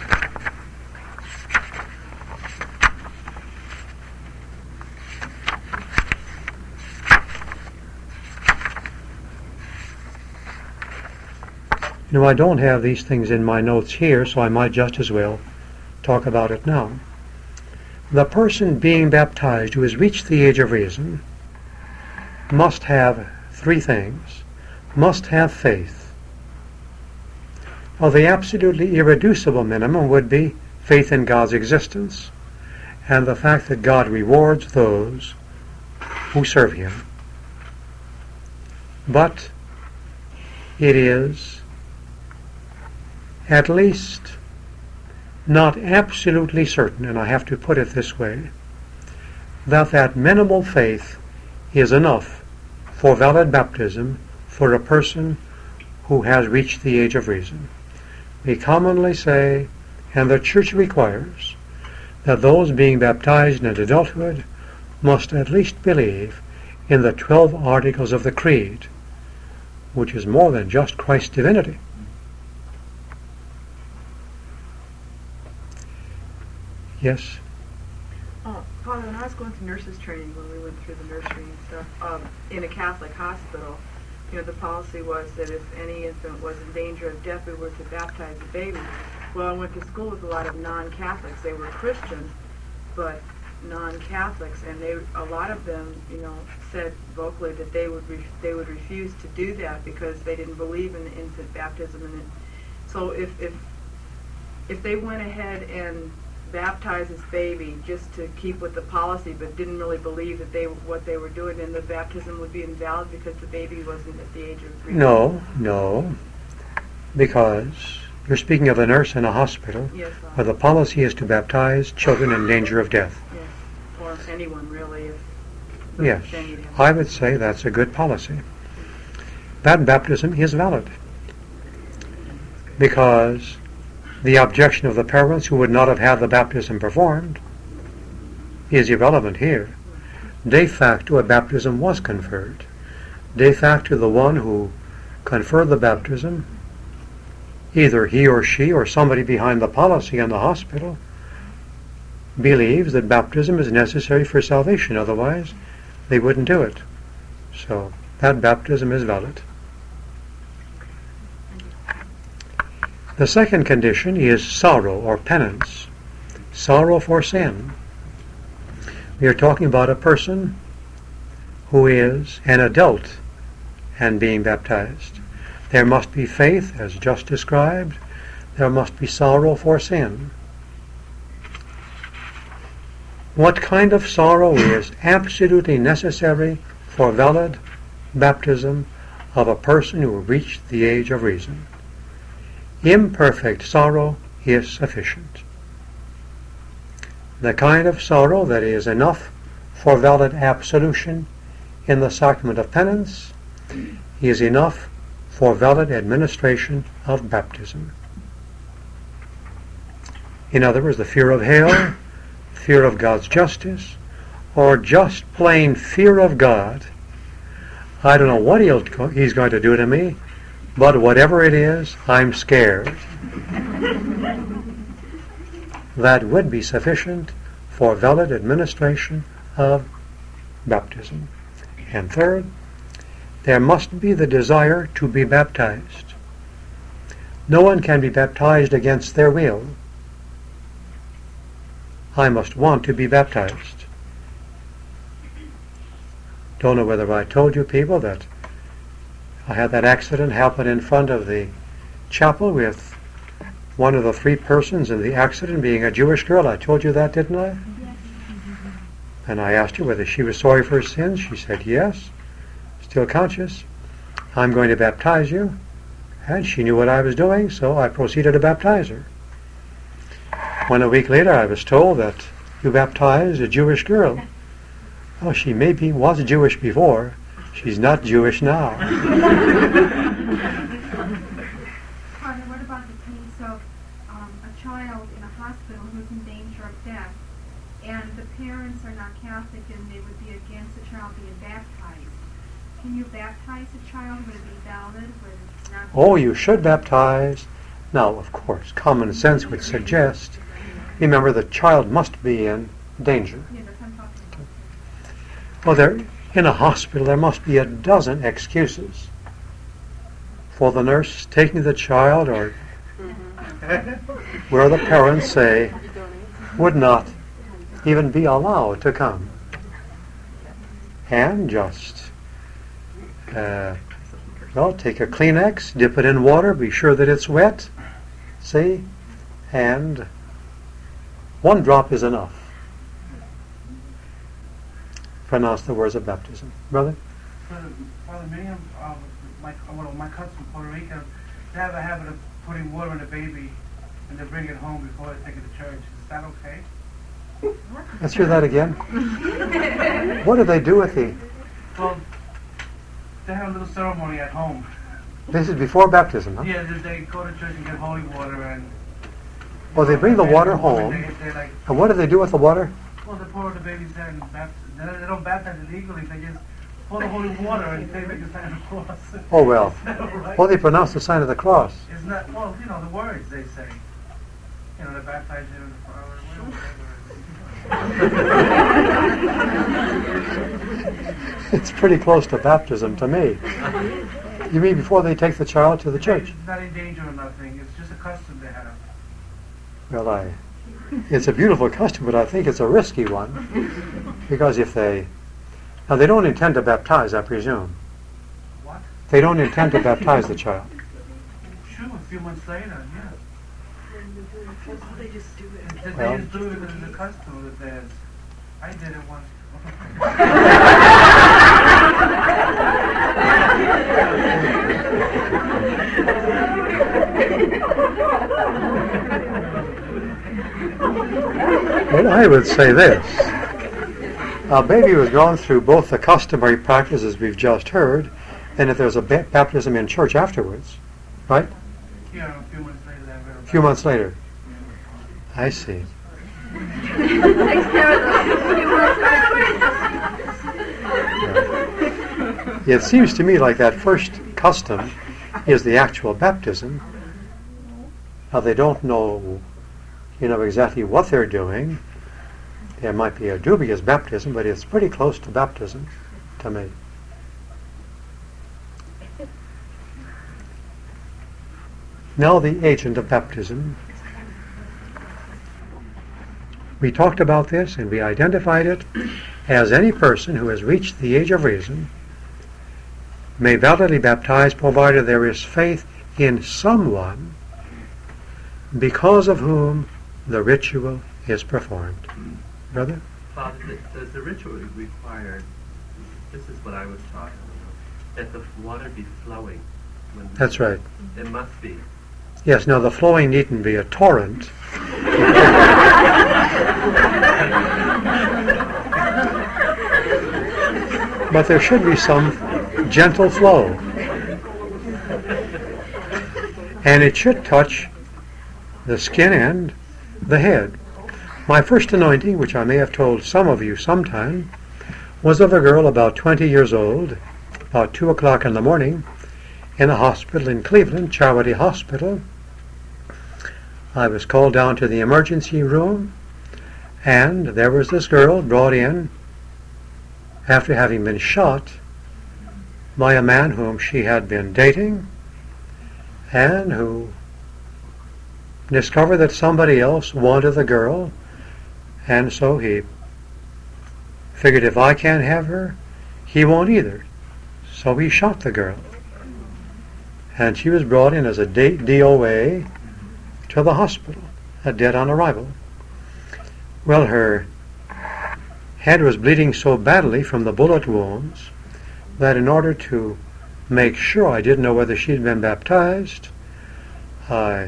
I don't have these things in my notes here, so I might just as well talk about it now. The person being baptized who has reached the age of reason must have three things. Must have faith. Well, the absolutely irreducible minimum would be faith in God's existence and the fact that God rewards those who serve Him. But it is at least not absolutely certain, and I have to put it this way, that minimal faith is enough for valid baptism for a person who has reached the age of reason. We commonly say, and the Church requires, that those being baptized in adulthood must at least believe in the 12 articles of the Creed, which is more than just Christ's divinity. Yes? Father, when I was going through nurses training, when we went through the nursery and stuff, in a Catholic hospital, the policy was that if any infant was in danger of death, we were to baptize the baby. Well, I went to school with a lot of non-Catholics. They were Christian, but non-Catholics, and a lot of them, said vocally that they would refuse to do that because they didn't believe in the infant baptism. And so if they went ahead and baptize this baby just to keep with the policy, but didn't really believe that what they were doing, and the baptism would be invalid because the baby wasn't at the age of 3. No, because you're speaking of a nurse in a hospital, yes, where the policy is to baptize children in danger of death. Yes, or anyone really. Yes, I would say that's a good policy. That baptism is valid because the objection of the parents who would not have had the baptism performed is irrelevant here. De facto, a baptism was conferred. De facto, the one who conferred the baptism, either he or she or somebody behind the policy in the hospital, believes that baptism is necessary for salvation. Otherwise, they wouldn't do it. So, that baptism is valid. The second condition is sorrow or penance. Sorrow for sin. We are talking about a person who is an adult and being baptized. There must be faith, as just described. There must be sorrow for sin. What kind of sorrow is absolutely necessary for valid baptism of a person who reached the age of reason? Imperfect sorrow is sufficient. The kind of sorrow that is enough for valid absolution in the sacrament of penance is enough for valid administration of baptism. In other words, the fear of hell, fear of God's justice, or just plain fear of God. I don't know what he's going to do to me, but whatever it is, I'm scared. that would be sufficient for valid administration of baptism. And third, there must be the desire to be baptized. No one can be baptized against their will. I must want to be baptized. Don't know whether I told you people that I had that accident happen in front of the chapel with one of the three persons in the accident being a Jewish girl. I told you that, didn't I? Yes. And I asked her whether she was sorry for her sins. She said yes, still conscious. I'm going to baptize you. And she knew what I was doing, so I proceeded to baptize her. When a week later I was told that you baptized a Jewish girl. Oh, she maybe was Jewish before. She's not Jewish now. Father, what about the case of a child in a hospital who's in danger of death, and the parents are not Catholic and they would be against the child being baptized? Can you baptize a child? Would it be valid? Would it not be Oh, you should baptize. Now, of course, common sense would suggest, remember, the child must be in danger. Yeah, that's what I'm talking about. Well, in a hospital, there must be a dozen excuses for the nurse taking the child, or where the parents say would not even be allowed to come. And just take a Kleenex, dip it in water, be sure that it's wet, see, and one drop is enough. Pronounce the words of baptism. Brother? Father Miriam, my cousin from Puerto Rico, they have a habit of putting water in a baby and they bring it home before they take it to church. Is that okay? Let's hear that again. What do they do with the... Well, they have a little ceremony at home. This is before baptism, huh? Yeah, they go to church and get holy water and... Well, they bring the water home. And what do they do with the water? Well, they pour the baby's head and they don't baptize it legally. They just pour the holy water and they make a sign of the cross. Oh, well. Right? Well, they pronounce the sign of the cross. Isn't that, well, you know, the words they say. You know, they baptize you in the It's pretty close to baptism to me. You mean before they take the child to the church? It's not in danger or nothing. It's just a custom they have. Well, it's a beautiful custom, but I think it's a risky one. Because if they... Now, they don't intend to baptize, I presume. What? They don't intend to baptize the child. Sure, a few months later, yeah. They just do it. They Well. just do it as a custom that theirs. I did it once. Well, I would say this. A baby was gone through both the customary practices we've just heard, and if there's a baptism in church afterwards, right? Yeah, a few months later. A few months later. I see. It seems to me like that first custom is the actual baptism. Now, they don't know, exactly what they're doing. There might be a dubious baptism, but it's pretty close to baptism to me. Now, the agent of baptism. We talked about this and we identified it as any person who has reached the age of reason may validly baptize provided there is faith in someone because of whom the ritual is performed. Brother? Father, does the ritual require, this is what I was taught, that the water be flowing? That's right. It must be. Yes, now the flowing needn't be a torrent. But there should be some gentle flow. And it should touch the skin and the head. My first anointing, which I may have told some of you sometime, was of a girl about 20 years old, about 2 o'clock in the morning, in a hospital in Cleveland, Charity Hospital. I was called down to the emergency room, and there was this girl brought in after having been shot by a man whom she had been dating, and who discovered that somebody else wanted the girl, and so he figured if I can't have her, he won't either. So he shot the girl. And she was brought in as a DOA to the hospital, a dead on arrival. Well, her head was bleeding so badly from the bullet wounds that in order to make sure I didn't know whether she'd been baptized, I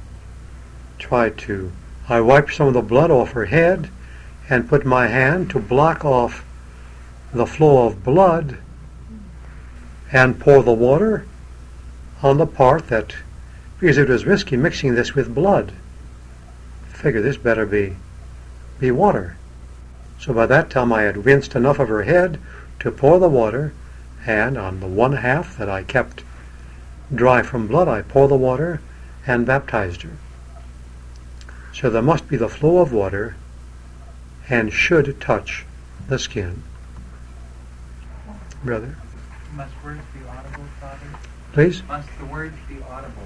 wiped some of the blood off her head and put my hand to block off the flow of blood and pour the water on the part that, because it was risky mixing this with blood. Figure this better be water. So by that time I had rinsed enough of her head to pour the water, and on the one half that I kept dry from blood, I poured the water and baptized her. So there must be the flow of water and should touch the skin. Brother? Must words be audible, Father? Please? Must the words be audible?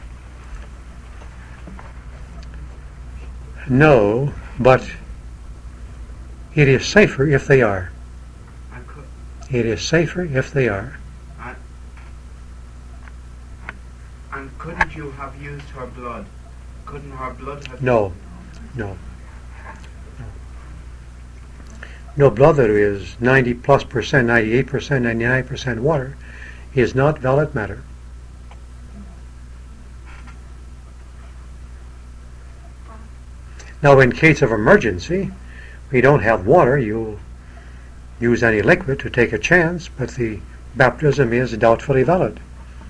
No, but it is safer if they are. It is safer if they are. And couldn't you have used her blood? Couldn't her blood have... No. No, blood that is 90+%, 98%, 99% water is not valid matter. Now, in case of emergency, we don't have water, you'll use any liquid to take a chance, but the baptism is doubtfully valid.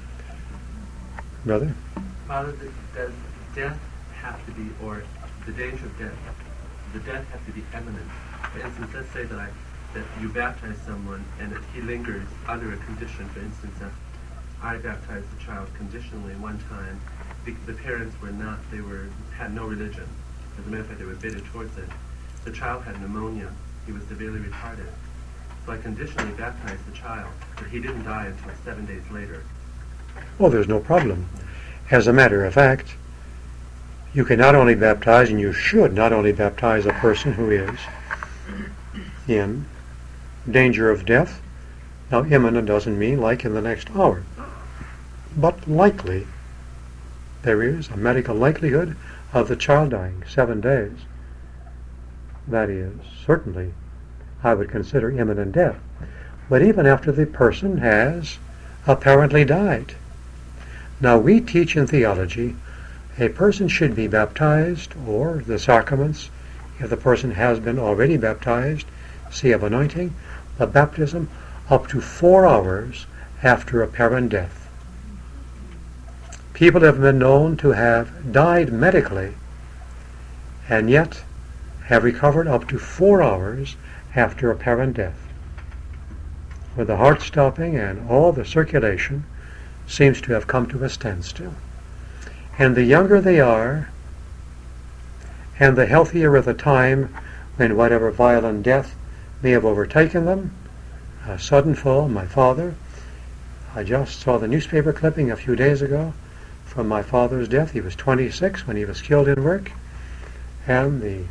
Brother? Father, does death have to be, or the danger of death, the death have to be imminent? For instance, let's say that you baptize someone and he lingers under a condition. For instance, I baptized a child conditionally one time. The parents were not, had no religion. As a matter of fact, they were bitter towards it. The child had pneumonia. He was severely retarded. So I conditionally baptized the child, but he didn't die until 7 days later. Well, there's no problem. As a matter of fact, you can not only baptize, and you should not only baptize a person who is in danger of death. Now, imminent doesn't mean like in the next hour, but likely. There is a medical likelihood of the child dying 7 days. That is certainly, I would consider, imminent death. But even after the person has apparently died. Now, we teach in theology a person should be baptized, or the sacraments, if the person has been already baptized, see of anointing, the baptism up to 4 hours after apparent death. People have been known to have died medically and yet have recovered up to 4 hours after apparent death, where the heart stopping and all the circulation seems to have come to a standstill. And the younger they are, and the healthier at the time when whatever violent death may have overtaken them, a sudden fall. My father, I just saw the newspaper clipping a few days ago from my father's death. He was 26 when he was killed in work, and the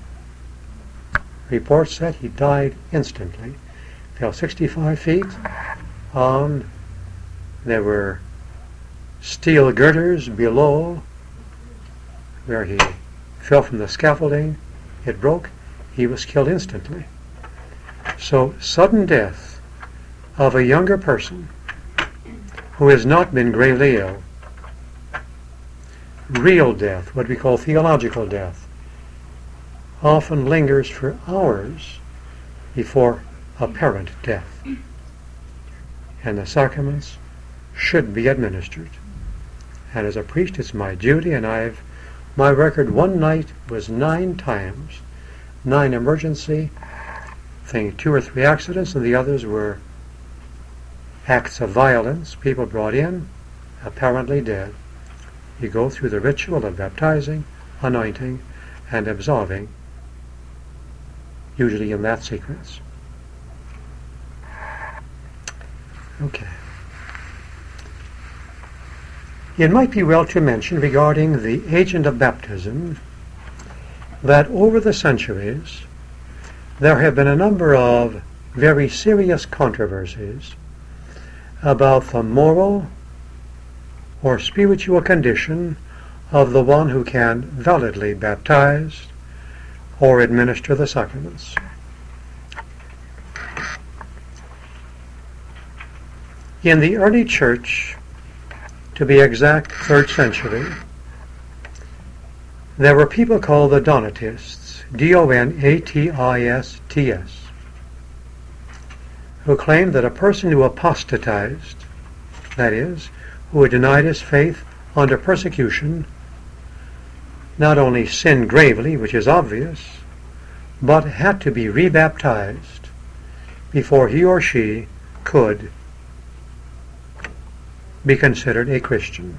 report said he died instantly. Fell 65 feet. There were steel girders below where he fell from the scaffolding. It broke. He was killed instantly. So sudden death of a younger person who has not been gravely ill, real death, what we call theological death, often lingers for hours before apparent death. And the sacraments should be administered. And as a priest, it's my duty, and my record one night was 9 times, 9 emergency, I think 2 or 3 accidents, and the others were acts of violence, people brought in, apparently dead. You go through the ritual of baptizing, anointing, and absolving, usually in that sequence. Okay. It might be well to mention regarding the agent of baptism that over the centuries there have been a number of very serious controversies about the moral or spiritual condition of the one who can validly baptize or administer the sacraments. In the early church, to be exact, 3rd century, there were people called the Donatists, D-O-N-A-T-I-S-T-S, who claimed that a person who apostatized, that is, who had denied his faith under persecution, not only sinned gravely, which is obvious, but had to be rebaptized before he or she could be considered a Christian.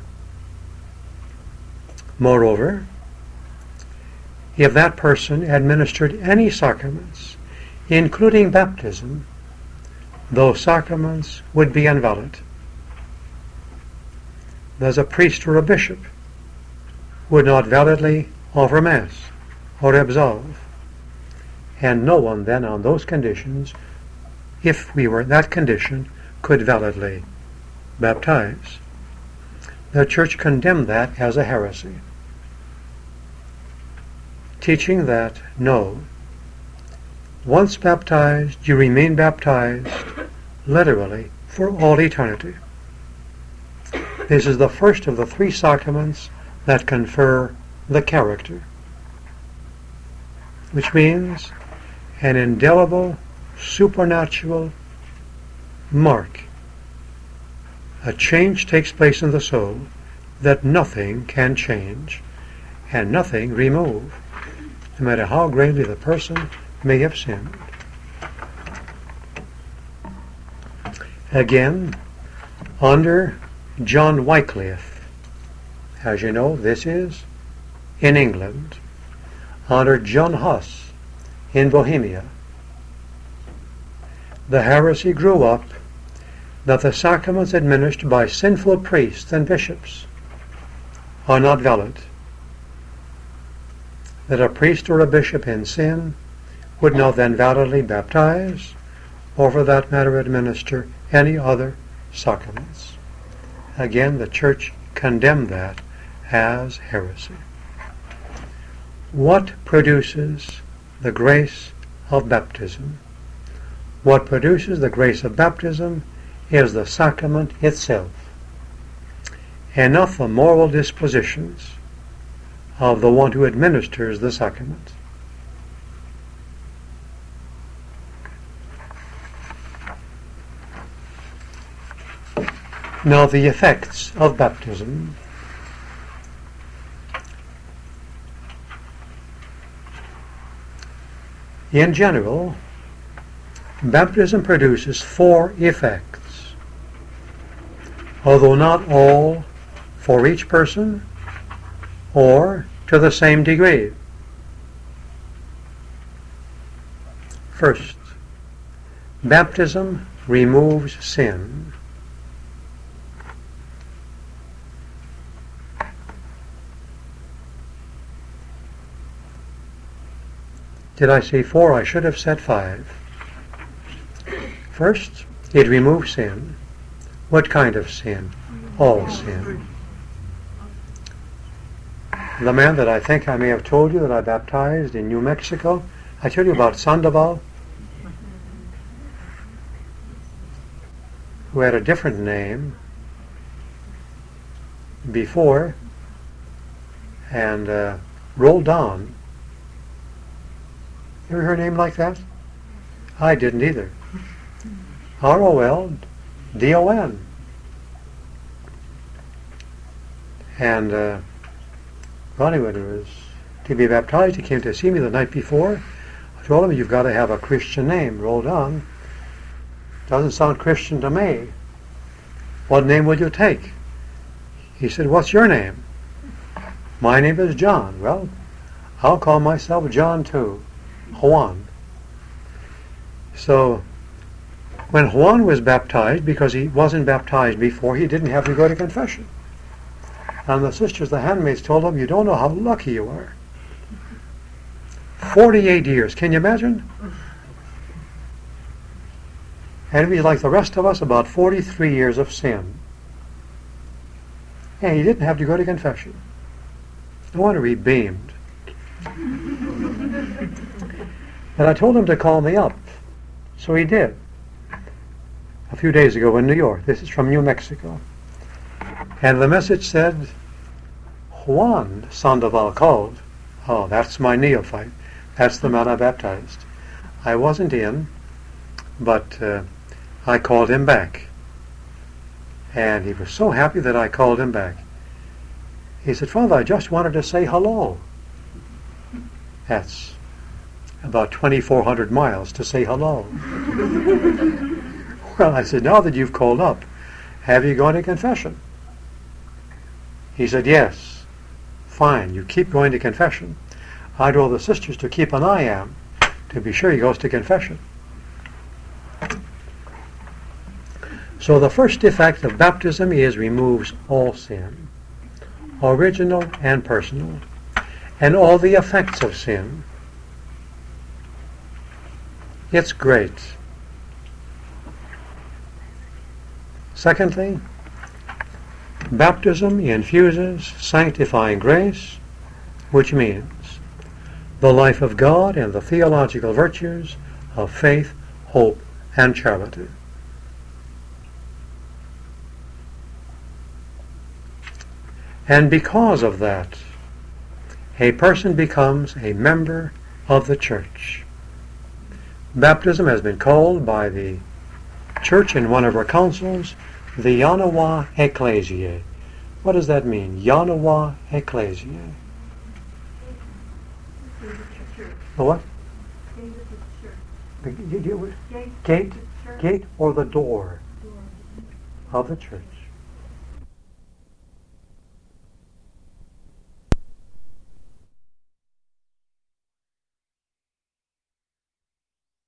Moreover, if that person administered any sacraments, including baptism, those sacraments would be invalid. Thus a priest or a bishop would not validly offer Mass or absolve, and no one then on those conditions, if we were in that condition, could validly baptize. The Church condemned that as a heresy, teaching that no, once baptized, you remain baptized literally for all eternity. This is the first of the 3 sacraments that confer the character, which means an indelible supernatural mark. A change takes place in the soul that nothing can change and nothing remove, no matter how greatly the person may have sinned. Again, under John Wycliffe, as you know, this is in England, under John Huss in Bohemia, the heresy grew up that the sacraments administered by sinful priests and bishops are not valid, that a priest or a bishop in sin would not then validly baptize, or for that matter administer any other sacraments. Again, the Church condemned that as heresy. What produces the grace of baptism? What produces the grace of baptism is the sacrament itself, and not the moral dispositions of the one who administers the sacrament. Now, the effects of baptism. In general, baptism produces 4 effects, although not all for each person or to the same degree. First, baptism removes sin. Did I say 4? I should have said 5. First, it removes sin. What kind of sin? All sin. The man that I think I may have told you that I baptized in New Mexico, I tell you about Sandoval, who had a different name before and rolled on. You ever heard a name like that? I didn't either. R-O-L-D-O-N. And well, anyway, it was to be baptized. He came to see me the night before. I told him, you've got to have a Christian name. Rolled on. Doesn't sound Christian to me. What name would you take? He said, what's your name? My name is John. Well, I'll call myself John too. Juan. So, when Juan was baptized, because he wasn't baptized before, he didn't have to go to confession. And the sisters, the handmaids, told him, you don't know how lucky you are. 48 years. Can you imagine? And he was like the rest of us, about 43 years of sin. And he didn't have to go to confession. No wonder he beamed. And I told him to call me up. So he did. A few days ago in New York. This is from New Mexico. And the message said, Juan Sandoval called. Oh, that's my neophyte. That's the man I baptized. I wasn't in, but I called him back. And he was so happy that I called him back. He said, Father, I just wanted to say hello. That's about 2,400 miles to say hello. Well, I said, now that you've called up, have you gone to confession? He said, yes. Fine, you keep going to confession. I told the sisters to keep an eye on to be sure he goes to confession. So the first effect of baptism is removes all sin, original and personal, and all the effects of sin. It's great. Secondly, baptism infuses sanctifying grace, which means the life of God and the theological virtues of faith, hope, and charity. And because of that, a person becomes a member of the church. Baptism has been called by the church in one of her councils the Yanowa Ecclesiae. What does that mean? Yanowa Ecclesiae. The what? Gate or the door of the church.